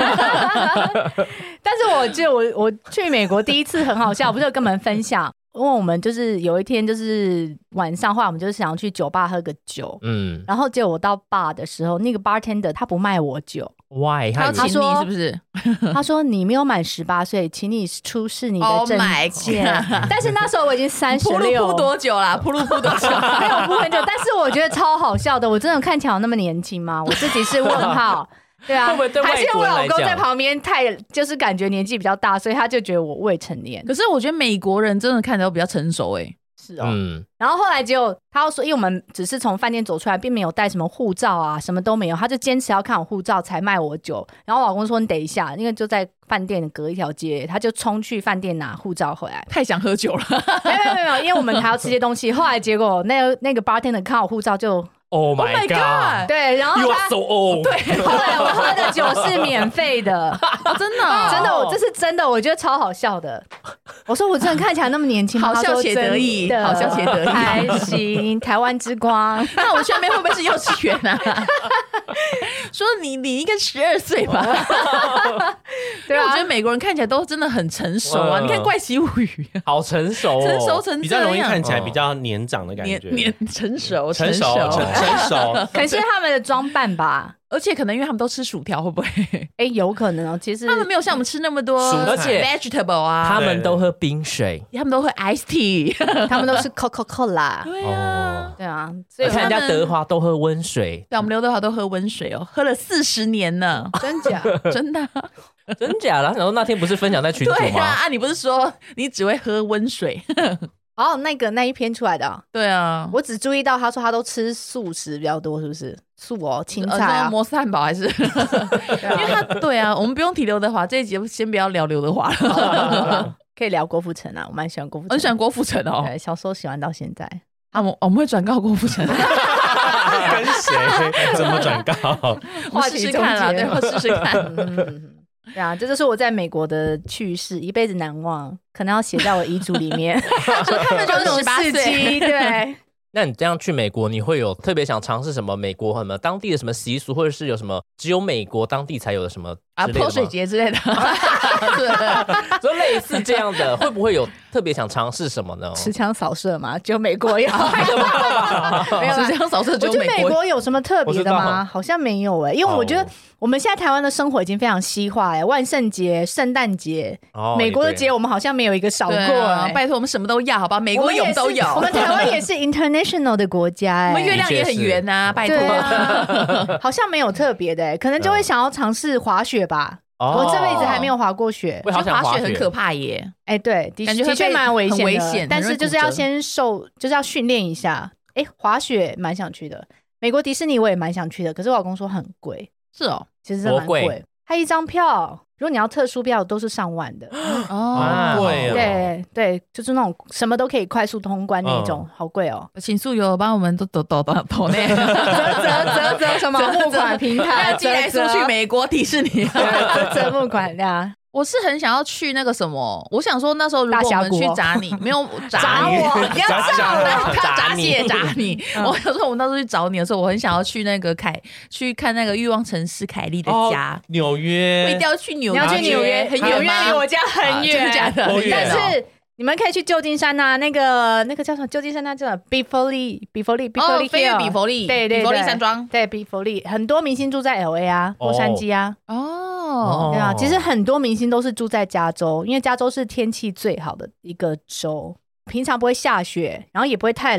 但是我记得我我去美国第一次很好笑，不是有跟我们分享。因为我们就是有一天就是晚上，后来我们就是想要去酒吧喝个酒，嗯，然后结果我到 bar 的时候，那个 bartender 他不卖我酒 ，Why？ 他要请你是不是？ 他说你没有满十八岁，请你出示你的证件。Oh、但是那时候我已经三十六， 铺路铺多久啦？铺路铺多久？ 没有铺很久，但是我觉得超好笑的。我真的看起来有那么年轻吗？我自己是问号。对啊， 会不会对外还是我老公在旁边太就是感觉年纪比较大，所以他就觉得我未成年。 可是我觉得美国人真的看起来都比较成熟哎、欸。 是哦，嗯。然后后来结果他又说，因为我们只是从饭店走出来，并没有带什么护照啊，什么都没有，他就坚持要看我护照才卖我酒。然后我老公说：“你等一下，因为就在饭店隔一条街，他就冲去饭店拿护照回来。” 太想喝酒了， 没有没有没有，因为我们还要吃些东西。后来结果那个那个 bartender 看我护照就。 Oh my, oh my god！ god 对，然后他 You are so old 对，后来我喝的酒是免费的， 哦、真的、哦、 真的，我这是真的，我觉得超好笑的。我说我真的看起来那么年轻吗？ 好笑且得意，好笑且得意， 开心，台湾之光。 那我下面会不会是幼稚园啊？说你你应该十二岁吧？对啊，我觉得美国人看起来都真的很成熟啊。你看《怪奇物语》， 好成熟、哦， 成熟成比较容易看起来比较年长的感觉， 年成熟。 成熟，成成熟， 可能是他们的装扮吧， 而且可能因为他们都吃薯条，会不会？ 哎、欸，有可能哦。其实他们没有像我们吃那么多， 而且 vegetable 啊， 他们都喝冰水， 他们都喝 iced tea， 他们都是 Coca-Cola。 对啊， 对啊， 所以看人家德华都喝温水， 对，我们刘德华都喝温水哦，喝了四十年呢， 真假？ 真的、啊。 真假的？然后那天不是分享在群组吗？ 对啊，啊，你不是说你只会喝温水？ 哦，那个那一篇出来的、哦， 对啊， 我只注意到他说他都吃素食比较多，是不是？素哦，青菜啊， 摩斯汉堡还是？因为他对啊，我们不用提刘德华这一集，先不要聊刘德华了， 可以聊郭富城啊，我蛮喜欢郭富城， 很喜欢郭富城哦， 对，小时候喜欢到现在。 啊，我我们会转告郭富城， 跟谁？怎么转告？ 我试试看啦，对，我试试看。 嗯对啊，这就是我在美国的趣事，一辈子难忘，可能要写在我遗嘱里面。 说他们就是十八岁， 对。 那你这样去美国，你会有特别想尝试什么美国什么当地的什么习俗，或者是有什么只有美国当地才有的什么啊泼水节之类的？ 对，就类似这样的，会不会有特别想尝试什么呢？ 持枪扫射嘛，只有美国有。 没有持枪扫射，只有美国。 我觉得美国有什么特别的吗？好像没有哎、欸，因为我觉得我们现在台湾的生活已经非常西化哎、欸，万圣节、圣诞节、哦，美国的节我们好像没有一个少过、欸啊。拜托，我们什么都要，好吧？美国有都有。 我们台湾也是 international 的国家哎、欸， 我们月亮也很圆呐，拜托。 啊、好像没有特别的、欸，可能就会想要尝试滑雪吧。哦、我这辈子还没有滑过雪， 我觉得滑雪很可怕耶。 哎、欸，对，的的确蛮危险的，危险。但是就是要先受，就是要训练一下。哎、欸，滑雪蛮想去的，美国迪士尼我也蛮想去的，可是我老公说很贵。 是哦， 其实蛮贵。他一张票，如果你要特殊票，都是上万的。 哦， 贵、啊。 对对，就是那种什么都可以快速通关那种，嗯、好贵哦。 请宿友帮我们都抖抖抖抖那， 折折折折什么募款平台， 寄来送去美国迪士尼， 折折募款对啊。 我是很想要去那个什么，我想说那时候如果我们去砸你，没有砸我，不要炸我， 他砸蟹砸你。我想说我们那时候去找你的时候，我很想要去那个凯，去看那个欲望城市凯莉的家， 纽约， 我一定要去纽约， 你要去纽约， 很远吗？ 离我家很远， 假的， 但是。你们可以去旧金山呐、啊，那个那个叫什么？旧金山那叫比佛利，比佛利，比佛利， 飞比佛利， 对对对， 比佛利山庄， 对，比佛利，很多明星住在 L A 啊，洛杉矶啊， 哦， 对啊，其实很多明星都是住在加州，因为加州是天气最好的一个州，平常不会下雪，然后也不会太冷，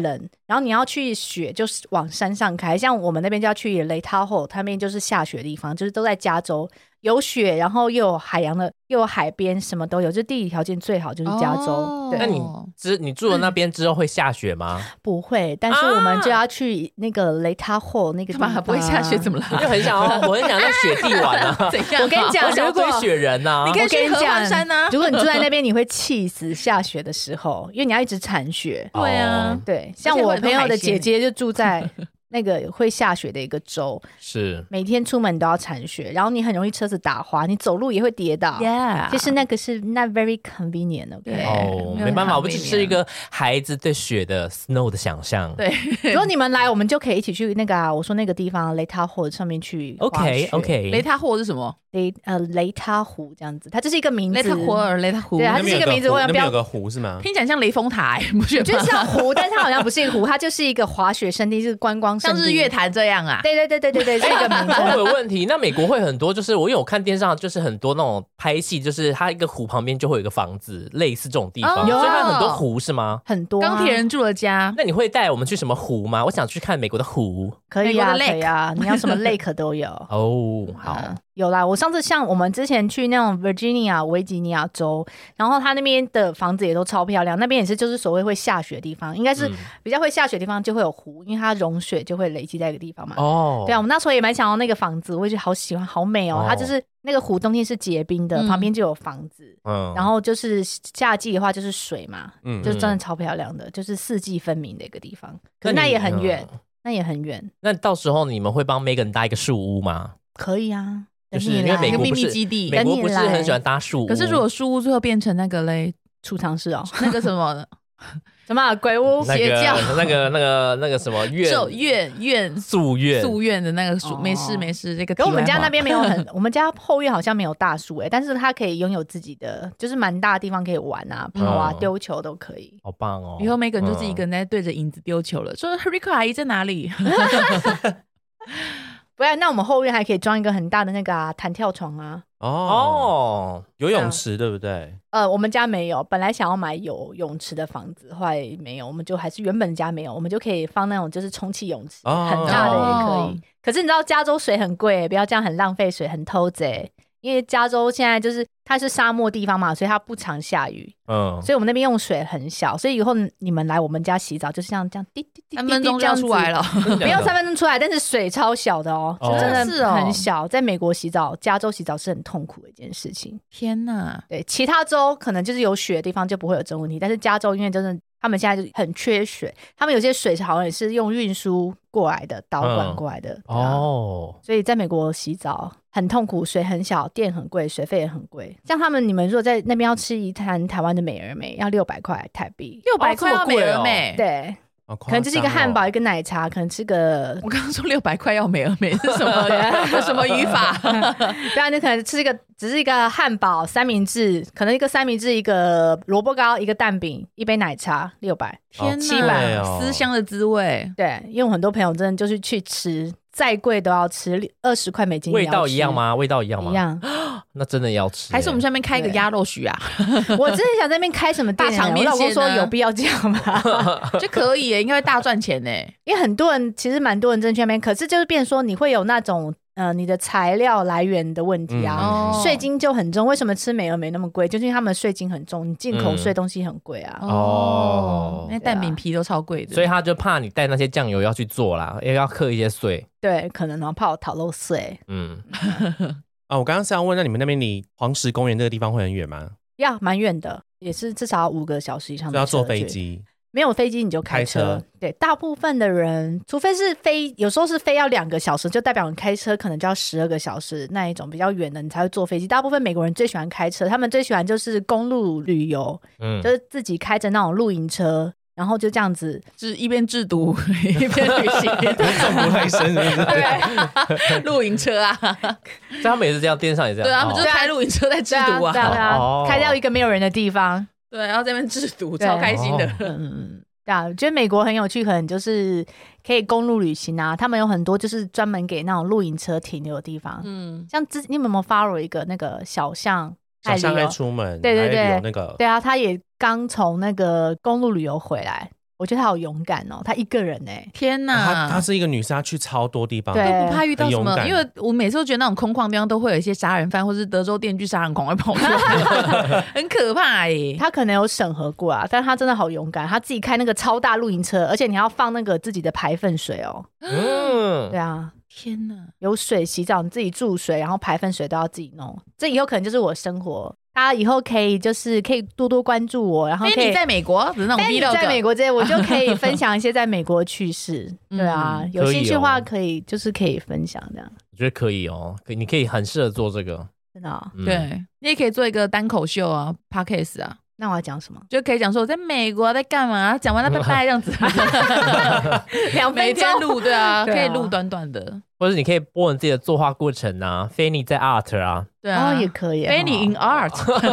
然后你要去雪就是往山上开，像我们那边就要去雷塔霍，他那边就是下雪的地方，就是都在加州。有雪，然后又有海洋的，又有海边，什么都有，就地理条件最好就是加州。哦、对， 那你之你住的那边之后会下雪吗？ 不会，但是我们就要去那个雷塔霍那个地方。 不会下雪怎么了？ 就很想要，我很想在雪地玩啊！ 怎样？ 我跟你讲，如果雪人啊， 你可以去合欢山啊。 如果你住在那边，你会气死下雪的时候，因为你要一直铲雪。 对啊， 对，像我朋友的姐姐就住在那个会下雪的一个州， 是每天出门都要铲雪，然后你很容易车子打滑，你走路也会跌倒。 Yeah， 其实那个是 not very convenient。 对哦，没办法，我们只是一个孩子对雪的 snow 的想象。 对， 如果你们来，我们就可以一起去那个啊，我说那个地方雷塔霍上面去滑雪。 OK OK， 雷塔霍是什么？ 雷呃雷塔湖这样子，它就是一个名字。 雷塔霍尔雷塔湖， 对，它是一个名字。我那边有个湖是吗？ 听起来像雷峰塔，不觉得？ 就是像湖，但是它好像不是一个湖，它就是一个滑雪胜地，是观光胜地， 像日月潭这样啊？ 对对对对对对，是一个名字。 我有问题，那美国会很多，就是我有看电视上，就是很多那种拍戏，就是它一个湖旁边就会有一个房子，类似这种地方，所以它很多湖是吗？ 很多钢铁人住的家。 那你会带我们去什么湖吗？我想去看美国的湖。 可以啊，可以啊，你要什么 lake 都有。 哦，好。 有啦，我上次像我们之前去那种 Virginia 维吉尼亚州，然后他那边的房子也都超漂亮，那边也是就是所谓会下雪的地方，应该是比较会下雪的地方就会有湖，因为它融雪就会累积在一个地方嘛。哦，对啊，我们那时候也蛮想要那个房子，我也觉得好喜欢，好美哦。哦它就是那个湖冬天是结冰的，嗯、旁边就有房子，嗯，然后就是夏季的话就是水嘛，嗯，就是真的超漂亮的，就是四季分明的一个地方。可是那也很远，嗯、那也很远。 那到时候你们会帮 Megan 搭一个树屋吗？ 可以啊。 就是因为美国不是美国不是很喜欢搭树屋， 可是如果树屋最后变成那个嘞储藏室哦， 那个什么什么鬼屋邪教，那个那个那个什么院院院宿院宿院的那个树，没事没事，这个。 可我们家那边没有很，我们家后院好像没有大树哎，但是它可以拥有自己的，就是蛮大的地方可以玩啊、跑啊、丢球都可以， 好棒哦！ 以后每个人就自己一个人在对着影子丢球了，说 Rico 阿姨在哪里？ 不然，那我们后院还可以装一个很大的那个啊弹跳床啊。 哦，游泳池对不对？ 呃，我们家没有，本来想要买有泳池的房子，后来没有，我们就还是原本家没有，我们就可以放那种就是充气泳池，哦、很大的也可以。哦、可是你知道加州水很贵，不要这样很浪费水，很偷贼。因为加州现在就是它是沙漠地方嘛，所以它不常下雨，嗯，所以我们那边用水很小，所以以后你们来我们家洗澡就是像这样滴滴滴滴滴， 三分钟就出来了， 不用三分钟出来，但是水超小的哦，哦真的是很小。在美国洗澡，加州洗澡是很痛苦的一件事情。 天哪， 对，其他州可能就是有雪的地方就不会有这种问题，但是加州因为真的他们现在就很缺水，他们有些水好像也是用运输过来的，导管过来的、嗯、哦，所以在美国洗澡很痛苦，水很小，电很贵，水费也很贵。像他们你们如果在那边要吃一餐台湾的美而美，要六百块台币， 六百块要美而美， 哦、对。哦、可能就是一个汉堡，一个奶茶，可能吃个…… 我刚刚说六百块要美而美是什么？什么语法？ 对啊，你可能吃一个，只是一个汉堡、三明治，可能一个三明治，一个萝卜糕，一个蛋饼，一杯奶茶，六百， 天哪， 七百、 哦，思乡的滋味。 对，因为我很多朋友真的就是去吃，再贵都要吃，二十块美金也要吃。 味道一样吗？味道一样吗？ 一样。 那真的要吃、欸？ 还是我们下面开一个鸭肉许啊？ 我真的想在那边开什么店、啊？ 大肠面线、啊？ 我老公说有必要这样吗？ 就可以耶，应该会大赚钱呢。 因为很多人其实蛮多人真的去那边，可是就是变成说你会有那种呃你的材料来源的问题啊，税、嗯、金就很重。为什么吃美而美那么贵？就是因为他们税金很重，你进口税东西很贵啊。 嗯、哦，那蛋饼皮都超贵的， 所以他就怕你带那些酱油要去做啦，因为要课一些税。 对，可能怕我逃漏税。嗯。 啊，我刚刚是要问，那你们那边离黄石公园这个地方会很远吗？ 要蛮远的，也是至少五个小时以上的车。 所以要坐飞机？ 没有飞机你就开车。 开车对，大部分的人，除非是飞，有时候是飞要两个小时，就代表你开车可能就要十二个小时那一种比较远的，你才会坐飞机。大部分美国人最喜欢开车，他们最喜欢就是公路旅游，嗯，就是自己开着那种露营车。然后就这样子， 就是一边制毒一边旅行， 中毒太深是不是？ 对，露营车啊， 所以他们也是这样，电视上也这样。 对，他们就是开露营车在制毒啊， 对啊，对啊哦、开到一个没有人的地方， 对，然后在那边制毒，超开心的。 哦、嗯，对啊，我觉得美国很有趣，可能就是可以公路旅行啊，他们有很多就是专门给那种露营车停留的地方。嗯，像之你们有没有 follow 一个那个小象？ 小象爱出门， 对对对， 有那个对啊，他也刚从那个公路旅游回来， 我觉得他好勇敢哦，他一个人哎、欸， 天哪！ 她她是一个女生，她去超多地方， 都不怕遇到什么，因为我每次都觉得那种空旷地方都会有一些杀人犯或是德州电锯杀人狂会跑出来，很可怕哎、欸。 他可能有审核过啊，但他真的好勇敢，他自己开那个超大露营车，而且你要放那个自己的排粪水哦。嗯，对啊。 天哪， 有水洗澡，你自己注水，然后排粪水都要自己弄。这以后可能就是我生活，大家以后可以就是可以多多关注我，然后可以你在美国，只是那种 vlog 在美国这些，我就可以分享一些在美国的趣事。对啊，嗯、有兴趣的话可以就是可以分享这样。 我觉得可以哦，可以，你可以很适合做这个， 真的、哦嗯。对，你也可以做一个单口秀啊 ，podcast 啊。 那我要讲什么？ 就可以讲说我在美国在干嘛，讲完了拜拜这样子， 两每天录，对啊，可以录短短的， 或者你可以播你自己的作画过程啊，菲尼在 art 啊， 对啊， 哦、也可以， 菲尼 in art。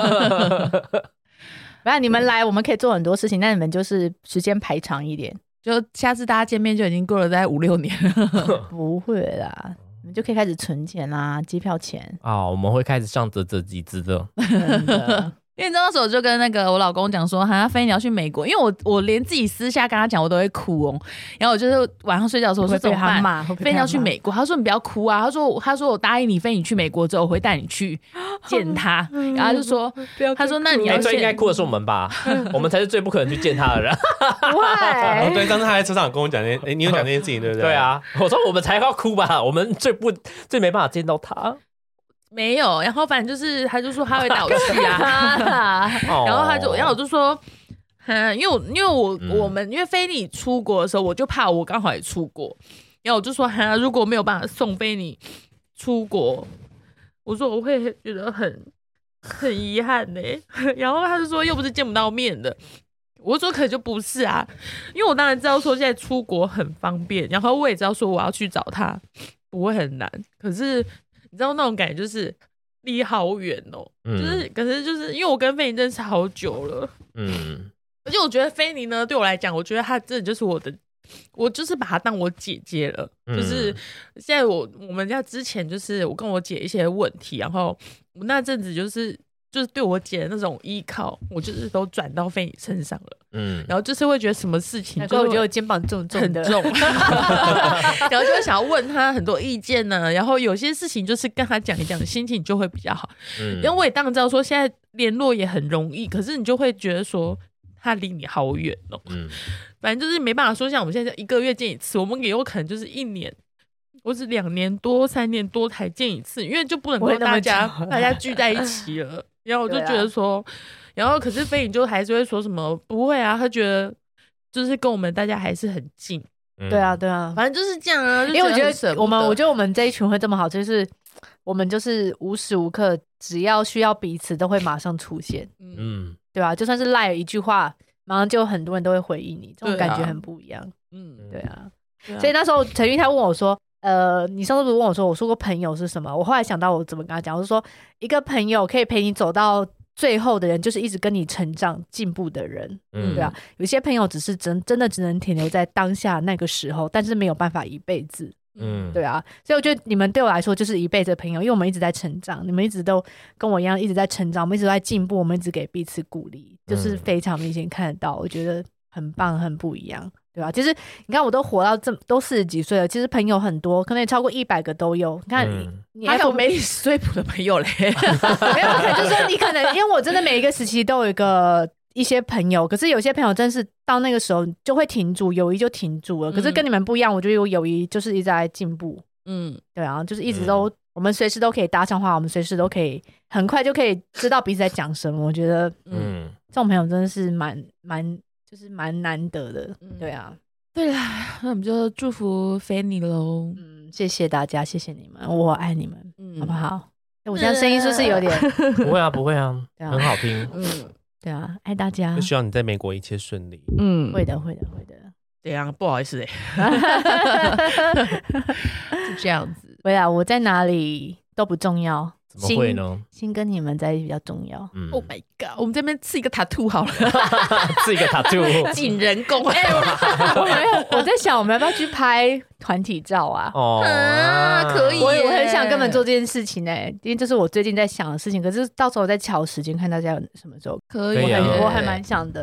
不然你们来，我们可以做很多事情，但你们就是时间排长一点， 就下次大家见面就已经过了大概五六年了。 不会啦。你们就可以开始存钱啦，机票钱啊、哦，我们会开始上嘖嘖集资的。 真的因为那时候我就跟那个我老公讲说，哈，菲你要去美国，因为我我连自己私下跟他讲我都会哭哦。然后我就是晚上睡觉的时候我说怎么办？菲你要去美国，他说你不要哭啊，他说他说我答应你，菲你去美国之后我会带你去见他。然后他就说，他说那你要、 欸、最应该哭的是我们吧，我们才是最不可能去见他的人。 对， 对，当时他在车上有跟我讲那，哎、欸，你有讲那件事情对不对？ 对啊，我说我们才要哭吧，我们最不最没办法见到他。 没有，然后反正就是他就说他会带我去啊，然后他就，然后我就说，嗯，因为我因为我、嗯、我们因为菲尼出国的时候，我就怕我刚好也出国，然后我就说，哈，如果没有办法送菲尼出国，我说我会觉得很很遗憾呢、欸。然后他就说又不是见不到面的，我说可就不是啊，因为我当然知道说现在出国很方便，然后我也知道说我要去找他不会很难，可是。你知道那种感觉就是离好远哦、嗯，就是可是就是因为我跟菲尼认识好久了，嗯，而且我觉得菲尼呢对我来讲，我觉得她真的就是我的，我就是把她当我姐姐了，嗯、就是现在我我们家之前就是我跟我姐一些问题，然后我那阵子就是就是对我姐的那种依靠，我就是都转到菲尼身上了，嗯，然后就是会觉得什么事情， 就我觉得我肩膀重重的， 很重，然后就会想要问他很多意见呢、啊，然后有些事情就是跟他讲一讲，心情就会比较好。嗯，因为我也当然知道说现在联络也很容易，可是你就会觉得说他离你好远哦。嗯，反正就是没办法说像我们现在一个月见一次，我们也有可能就是一年。或是两年多、三年多才见一次，因为就不能够大家大家聚在一起了。然后我就觉得说，啊、然后可是菲尼就还是会说什么不会啊，他觉得就是跟我们大家还是很近。 嗯、对啊，对啊， 反正就是这样啊。 因为我觉得我们，我觉得我们这一群会这么好，就是我们就是无时无刻只要需要彼此都会马上出现。嗯，对吧、啊？就算是赖一句话，马上就很多人都会回应你，这种感觉很不一样。嗯，对啊。对啊，所以那时候陈玉他问我说。呃，你上次不是问我说，我说过朋友是什么？我后来想到我怎么跟他讲，我就说一个朋友可以陪你走到最后的人，就是一直跟你成长进步的人，嗯，对啊。有些朋友只是真真的只能停留在当下那个时候，但是没有办法一辈子，嗯，对啊。所以我觉得你们对我来说就是一辈子的朋友，因为我们一直在成长，你们一直都跟我一样一直在成长，我们一直都在进步，我们一直给彼此鼓励，就是非常明显看得到，我觉得很棒，很不一样。对吧？其实你看，我都活到这都四十几岁了，其实朋友很多，可能也超过一百个都有。你看，嗯、 你还有没你岁谱的朋友嘞？ 没有，可能就是说你可能，因为我真的每一个时期都有一个一些朋友，可是有些朋友真是到那个时候就会停住，友谊就停住了。可是跟你们不一样，我觉得有友谊就是一直在进步。嗯，对啊，就是一直都、嗯、我们随时都可以搭上话，我们随时都可以很快就可以知道彼此在讲什么。我觉得，嗯，这种朋友真的是蛮蛮。就是蛮难得的，对啊， 对啦，那我们就祝福菲尼喽。 嗯，谢谢大家，谢谢你们，我爱你们，嗯、好不好？我现在声音是不是有点？ 不会啊，不会啊，啊很好听。 嗯，对啊，爱大家。 就希望你在美国一切顺利。 嗯，会的，会的，会的。 对啊，不好意思哎、欸，就这样子。 对啊，我在哪里都不重要。 怎么会呢？ 心跟你们在一起比较重要。 嗯、Oh my god！ 我们这边刺一个 tattoo 好了， 刺一个 tattoo， 锦人工。 哎、我我没有，我在想我们要不要去拍团体照啊？ 哦，啊、可以。 我我很想跟你们做这件事情哎、欸，因为这是我最近在想的事情。可是到时候我再瞧时间，看大家什么时候可以。 我还我还蛮想的。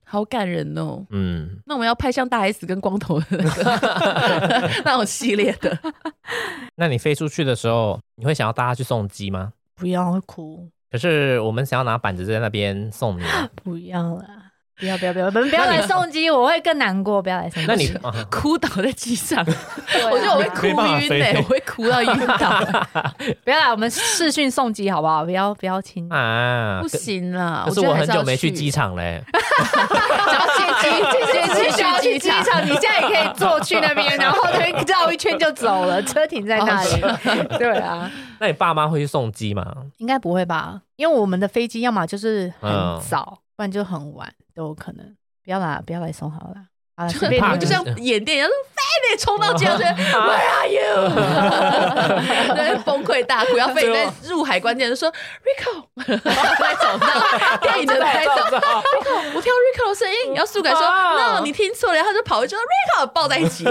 好感人哦。 嗯， 那我们要拍像大 S 跟光头的那个那种系列的。 那你飞出去的时候，你会想要大家去送机吗？ 不要，会哭。 可是我们想要拿板子在那边送你。 不要啦。不要不要不要，我们不要来送机，我会更难过。不要来送机， 那你哭倒在机上，我觉得我会哭晕嘞、欸，我会哭到晕倒。 不要来，我们视讯送机好不好？不要不要亲啊， 不行啦。 可是我很久没去机场嘞。 想要去机， 想要去机场，你现在也可以坐去那边，然后那边绕一圈就走了，车停在那里。对啊， 那你爸妈会去送机吗？ 应该不会吧，因为我们的飞机要么就是很早，不然就很晚。都有可能，不要啦，不要来送好了。啊， 就就像演电影，说飞你冲到机场去 ，Where are you？ 对，崩溃大哭。要飞在入海关键就说 Rico， 在走到电影的台走 ，Rico， 我听到 Rico 的声音，然后苏改说 No， 你听错了，然后就跑回去说 Rico 抱在一起。对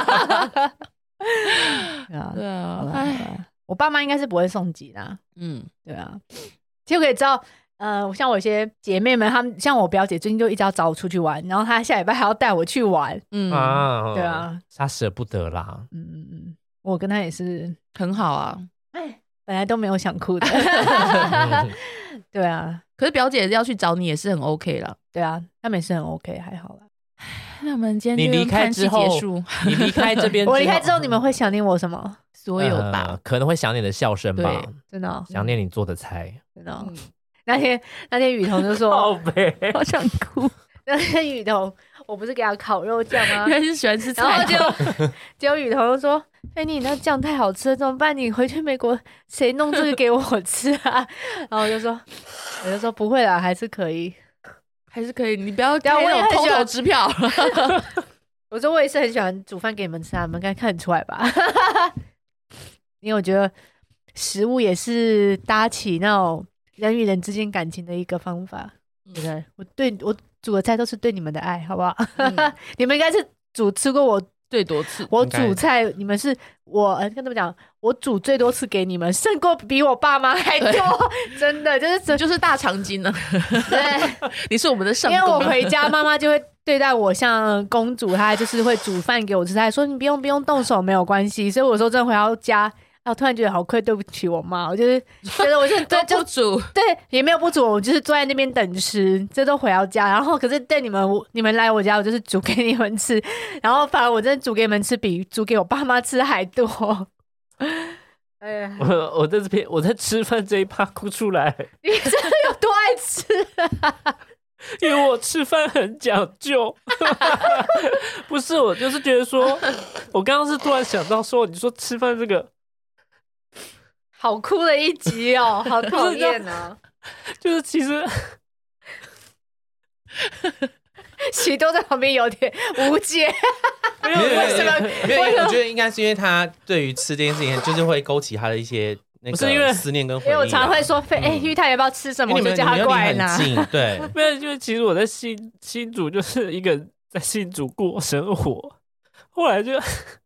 啊，对啊，哎，我爸妈应该是不会送机啦。嗯，对啊，其实可以知道。呃，像我有些姐妹们，她们像我表姐，最近就一直要找我出去玩，然后她下礼拜还要带我去玩，嗯啊，对啊， 她舍不得啦， 嗯嗯嗯，我跟她也是很好啊， 哎，本来都没有想哭的，对啊， 可是表姐要去找你也是很 OK 啦， 对啊，他们也是很 OK，还好啦。 那我们今天你离开之后，你离开这边， 我离开之后，你们会想念我什么？ 所有吧， 呃、可能会想念你的笑声吧， 真的、哦， 想念你做的菜， 真的、哦。嗯那天那天雨桐就说好悲好想哭。 那天雨桐我不是给他烤肉酱吗？ 原来是喜欢吃菜， 然后就结果雨桐就说：“菲妮，你那酱太好吃了，怎么办？你回去美国谁弄这个给我吃啊？”然后我就说：“我就说不会啦，还是可以， 还是可以，你不要开那种空头支票。” 我说我也是很喜欢煮饭给你们吃啊，你们应该看得出来吧？因为我觉得食物也是搭起那种人与人之间感情的一个方法，对不对？我对我煮的菜都是对你们的爱，好不好？嗯、你们应该是煮吃过我最多次， 我煮菜，你们是我跟他们讲，我煮最多次给你们，胜过比我爸妈还多，真的就是就是大长今呢。对，你是我们的上公，因为我回家，妈妈就会对待我像公主，她就是会煮饭给我吃，她还说你不用不用动手，没有关系。所以我说真的回到家。我突然觉得好愧对不起我妈，我就是觉得我就都不煮， 对，也没有不煮，我就是坐在那边等吃，这都回到家，然后可是对你们，你们来我家，我就是煮给你们吃，然后反而我真的煮给你们吃比煮给我爸妈吃还多。 哎呀，我我在这边我在吃饭这一趴哭出来， 你真的有多爱吃啊？ 因为我吃饭很讲究，不是我就是觉得说，我刚刚是突然想到说，你说吃饭这个。 好哭的一集哦，好讨厌啊！ 就是其实喜多在旁边有点无解， 没有为什么？没有，我觉得应该是因为他对于吃这件事情，就是会勾起他的一些那个思念跟回忆、啊。 因为我常会说，哎、欸，玉泰要不要吃什么？我就叫他过来拿。 对， 没有，因为其实我在新新竹就是一个在新竹过生活，后来就。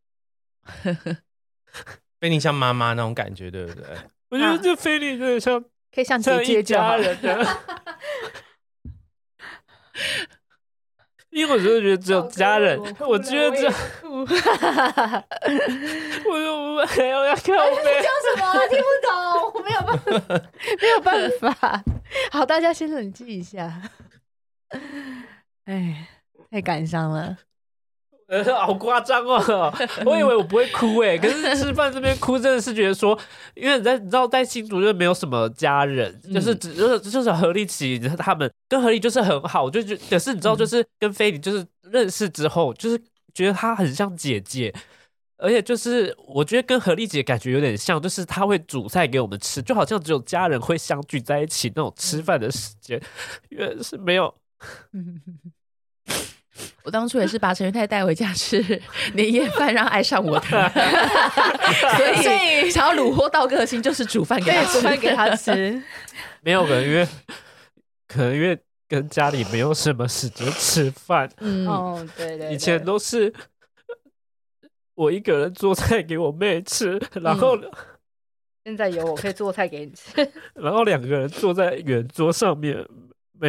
菲妮像妈妈那种感觉，对不对？ 我觉得这菲妮真的像， 可以像姐姐家人的。因为我真的觉得只有家人，我, 我觉得这，我我我还要要看我叫什么、啊？听不懂，我没有办法，没有办法。好，大家先冷静一下。哎，太感伤了。 呃，好夸张哦！我以为我不会哭哎，可是吃饭这边哭真的是觉得说，因为你在你知道在新竹就没有什么家人，嗯、就是只就是就是何立奇他们跟何立就是很好，就觉可是你知道就是跟菲妮就是认识之后，就是觉得她很像姐姐，而且就是我觉得跟何立姐感觉有点像，就是她会煮菜给我们吃，就好像只有家人会相聚在一起那种吃饭的时间，原来是没有。 我当初也是把陈玉泰带回家吃年夜饭，让爱上我的，所以所以想要虏获到个性，就是煮饭给他吃， 煮饭给他吃。 没有，可能因为可能因为跟家里没有什么时间吃饭。 嗯，哦，对 对, 对， 以前都是我一个人做菜给我妹吃，然后、嗯、 现在有我可以做菜给你吃， 然后两个人坐在圆桌上面。没有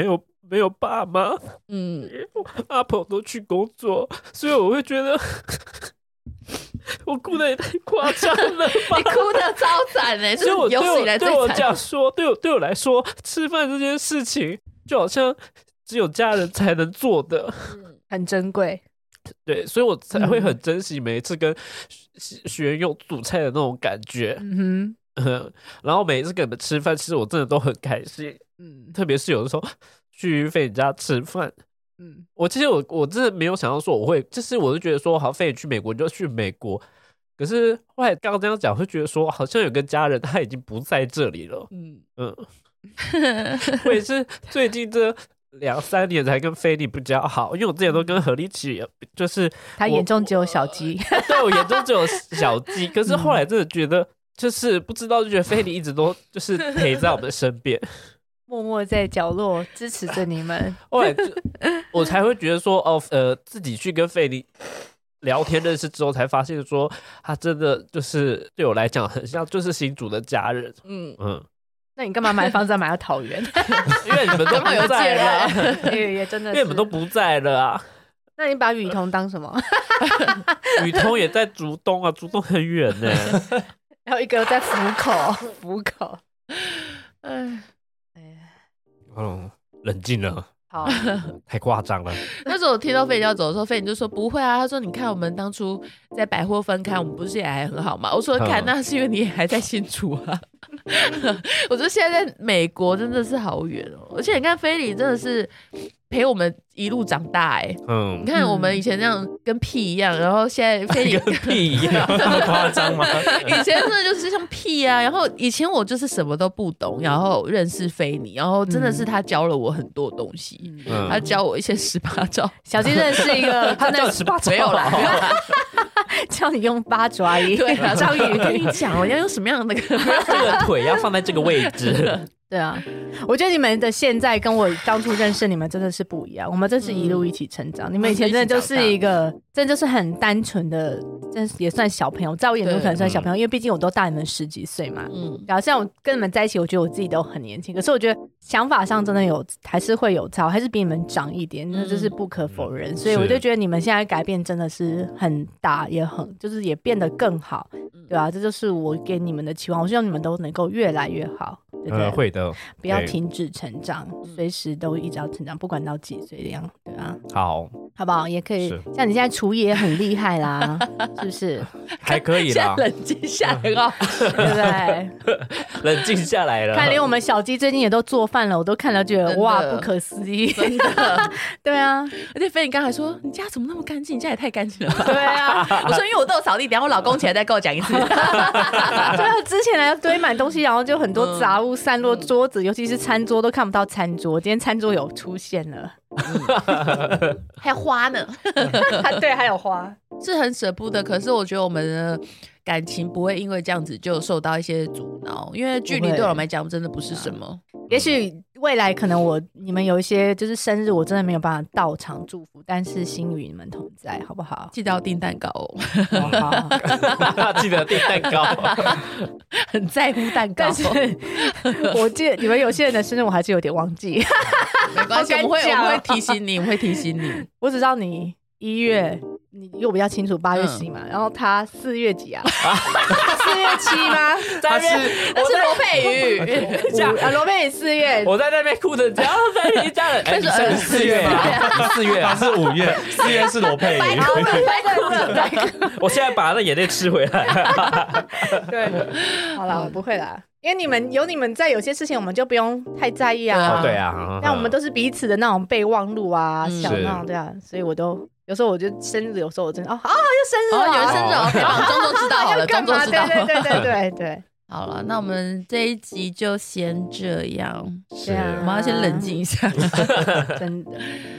没有爸妈，嗯，阿婆都去工作，所以我会觉得我哭的也太夸张了吧？ 你哭的超惨嘞！所以我对我对我讲说，对我对我来说，吃饭这件事情就好像只有家人才能做的， 嗯、很珍贵。 对，所以我才会很珍惜每一次跟学员用煮菜的那种感觉。嗯哼，然后每一次跟你们吃饭，其实我真的都很开心。嗯，特别是有的时候去菲你家吃饭，嗯，我其实我我真的没有想到说我会，就是我就觉得说，好，菲你去美国就去美国。可是后来刚刚这样讲，会觉得说，好像有个家人他已经不在这里了。嗯嗯，我也是最近这两三年才跟菲尼比较好，因为我之前都跟何立奇，就是他眼中只有小鸡， 对我眼中只有小鸡。可是后来真的觉得，就是不知道就觉得菲尼一直都就是陪在我们身边， 默默在角落支持着你们。 后来就我才会觉得说，哦，呃，自己去跟菲尼聊天认识之后，才发现说他真的就是对我来讲很像就是新竹的家人。嗯嗯。 那你干嘛买房子买到桃园？ 因为你们都不在了， 也也真的是， 因为你们都不在了啊。 那你把雨桐当什么？ 雨桐也在竹东啊，竹东很远呢。 然后一个在福口，福口。 哎哎，嗯，冷静了。 好， 太夸张了。 那时候我听到费要走的时候，费你就说不会啊，他说你看我们当初在百货分开，我们不是也还很好吗？我说看，那是因为你也还在新竹啊。我说现在在美国真的是好远哦，而且你看菲里真的是陪我们一路长大哎、欸，嗯，你看我们以前这样跟屁一样，然后现在菲里跟屁一样，这么夸张吗？ 以前真的就是像屁啊，然后以前我就是什么都不懂，然后认识菲尼，然后真的是他教了我很多东西，嗯、他教我一些十八招。 小金真的是一个， 他叫十八招没有啦， 教你用八爪鱼。 对啊，章鱼跟你讲，我要用什么样的这个腿要放在这个位置。 对啊，我觉得你们的现在跟我当初认识你们真的是不一样，我们真是一路一起成长。嗯、你们以前真的就是一个，真的就是很单纯的，真也算小朋友，在我眼中可能算小朋友，因为毕竟我都大你们十几岁嘛。嗯，然后像我跟你们在一起，我觉得我自己都很年轻，可是我觉得想法上真的有还是会有差，还是比你们长一点，那这是不可否认。嗯、所以我就觉得你们现在改变真的是很大，也很就是也变得更好，对啊，这就是我给你们的期望，我希望你们都能够越来越好。对不对？ 呃，会的， 不要停止成长，随时都一直要成长，不管到几岁这样，对啊， 好， 好不好？也可以，像你现在厨艺也很厉害啦，是不是？ 还可以啦， 冷静下来了， 对不对？ 冷静下来了。 看，连我们小鸡最近也都做饭了，我都看了觉得哇，不可思议， 真的。 对啊， 而且菲你刚才说你家怎么那么干净？你家也太干净了吧？ 对啊， 我说因为我都有扫地，等下我老公起来再跟我讲一次。对啊，之前还要堆满东西，然后就很多杂物散落桌子，嗯、尤其是餐桌都看不到餐桌。今天餐桌有出现了， 嗯、还有花呢。 对，还有花， 是很舍不得。可是我觉得我们的感情不会因为这样子就受到一些阻挠，因为距离对我们来讲真的不是什么。 也许未来可能我你们有一些就是生日，我真的没有办法到场祝福，但是心与你们同在，好不好？ 记得要订蛋糕哦。 好，记得订蛋糕， 很在乎蛋糕。 但是我记得你们有些人的生日，我还是有点忘记。 没关系，我们会我们会提醒你，我们会提醒你。 我只知道你一月。你又比较清楚八月十一嘛，嗯、然后他四月几啊？四月七吗？ 他是那是罗佩瑜， 啊罗佩瑜四月， 我在那边哭着讲，在一家人，哎，你生日四月吗？四月啊， 是五月，四月是罗佩瑜。 我现在把那眼泪吃回来。 对，好了，我不会啦。因为你们有你们在，有些事情我们就不用太在意啊。 哦，对啊， 但我们都是彼此的那种备忘录啊，小那种对啊，所以我都有时候我就生日，有时候我真的哦啊，又生日了， 有人生日哦，可以帮装作知道好了，装作知道， 对对对对对。 好了，那我们这一集就先这样， 这样， 我们要先冷静一下， 真的。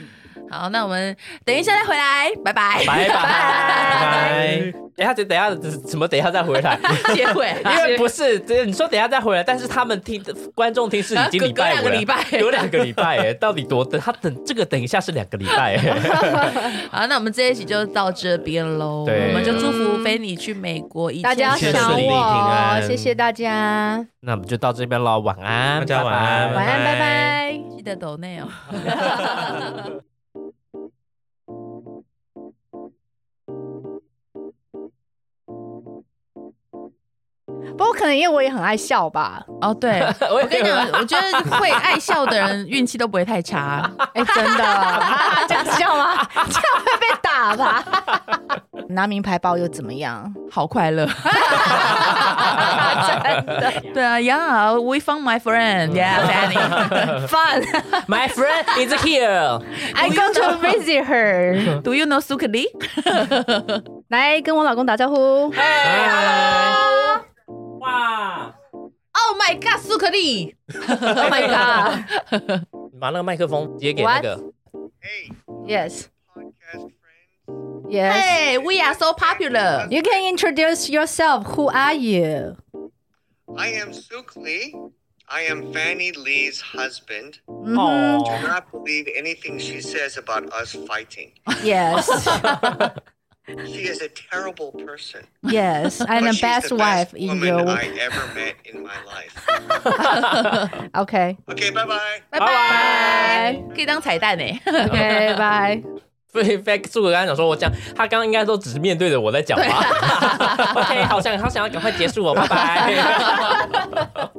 好，那我们等一下再回来，拜拜， 拜拜，拜拜。等一下，等一下，怎么等一下再回来？ 结尾， 因为不是，你说等一下再回来，但是他们听观众听是已经礼拜五了， 隔两个礼拜， 有两个礼拜哎，到底多等？他等这个等一下是两个礼拜哎。 好，那我们这一集就到这边喽，我们就祝福菲尼去美国， 大家顺利平我， 安， 谢谢大家。 那我们就到这边喽，晚安， 大家晚安， 晚安，拜拜， 记得抖内哦。 不过可能因为我也很爱笑吧。 哦，对，我跟你讲，我觉得会爱笑的人运气都不会太差。 哎、欸，真的，这样笑吗？这样会被打吧？拿名牌包又怎么样？ 好快乐。真的。对啊 ，Yeah, we found my friend. Yeah, Fanny. Fun. My friend is here. I go to visit her. Do you know Suki Lee? 来跟我老公打招呼。 Hey, hello. 哇 ！Oh my God, 苏可丽 ！Oh my God！ 你把那个麦克风接给那个。 Hey. Yes. Podcast friends. Yes. Hey, we are so popular. You can introduce yourself. Who are you? I am Suk Lee. I am Fanny Lee's husband. Mm-hmm. Do not believe anything she says about us fighting. Yes. She is a terrible person. Yes, I'm the best the wife best in woman your. I ever met in my life. Okay. Okay, bye bye. 拜拜，可以当彩蛋哎。 Okay, bye. 所以 Fact 苏格刚刚讲说，我讲他刚刚应该都只是面对着我在讲话。OK， 好想好想要赶快结束哦，拜拜。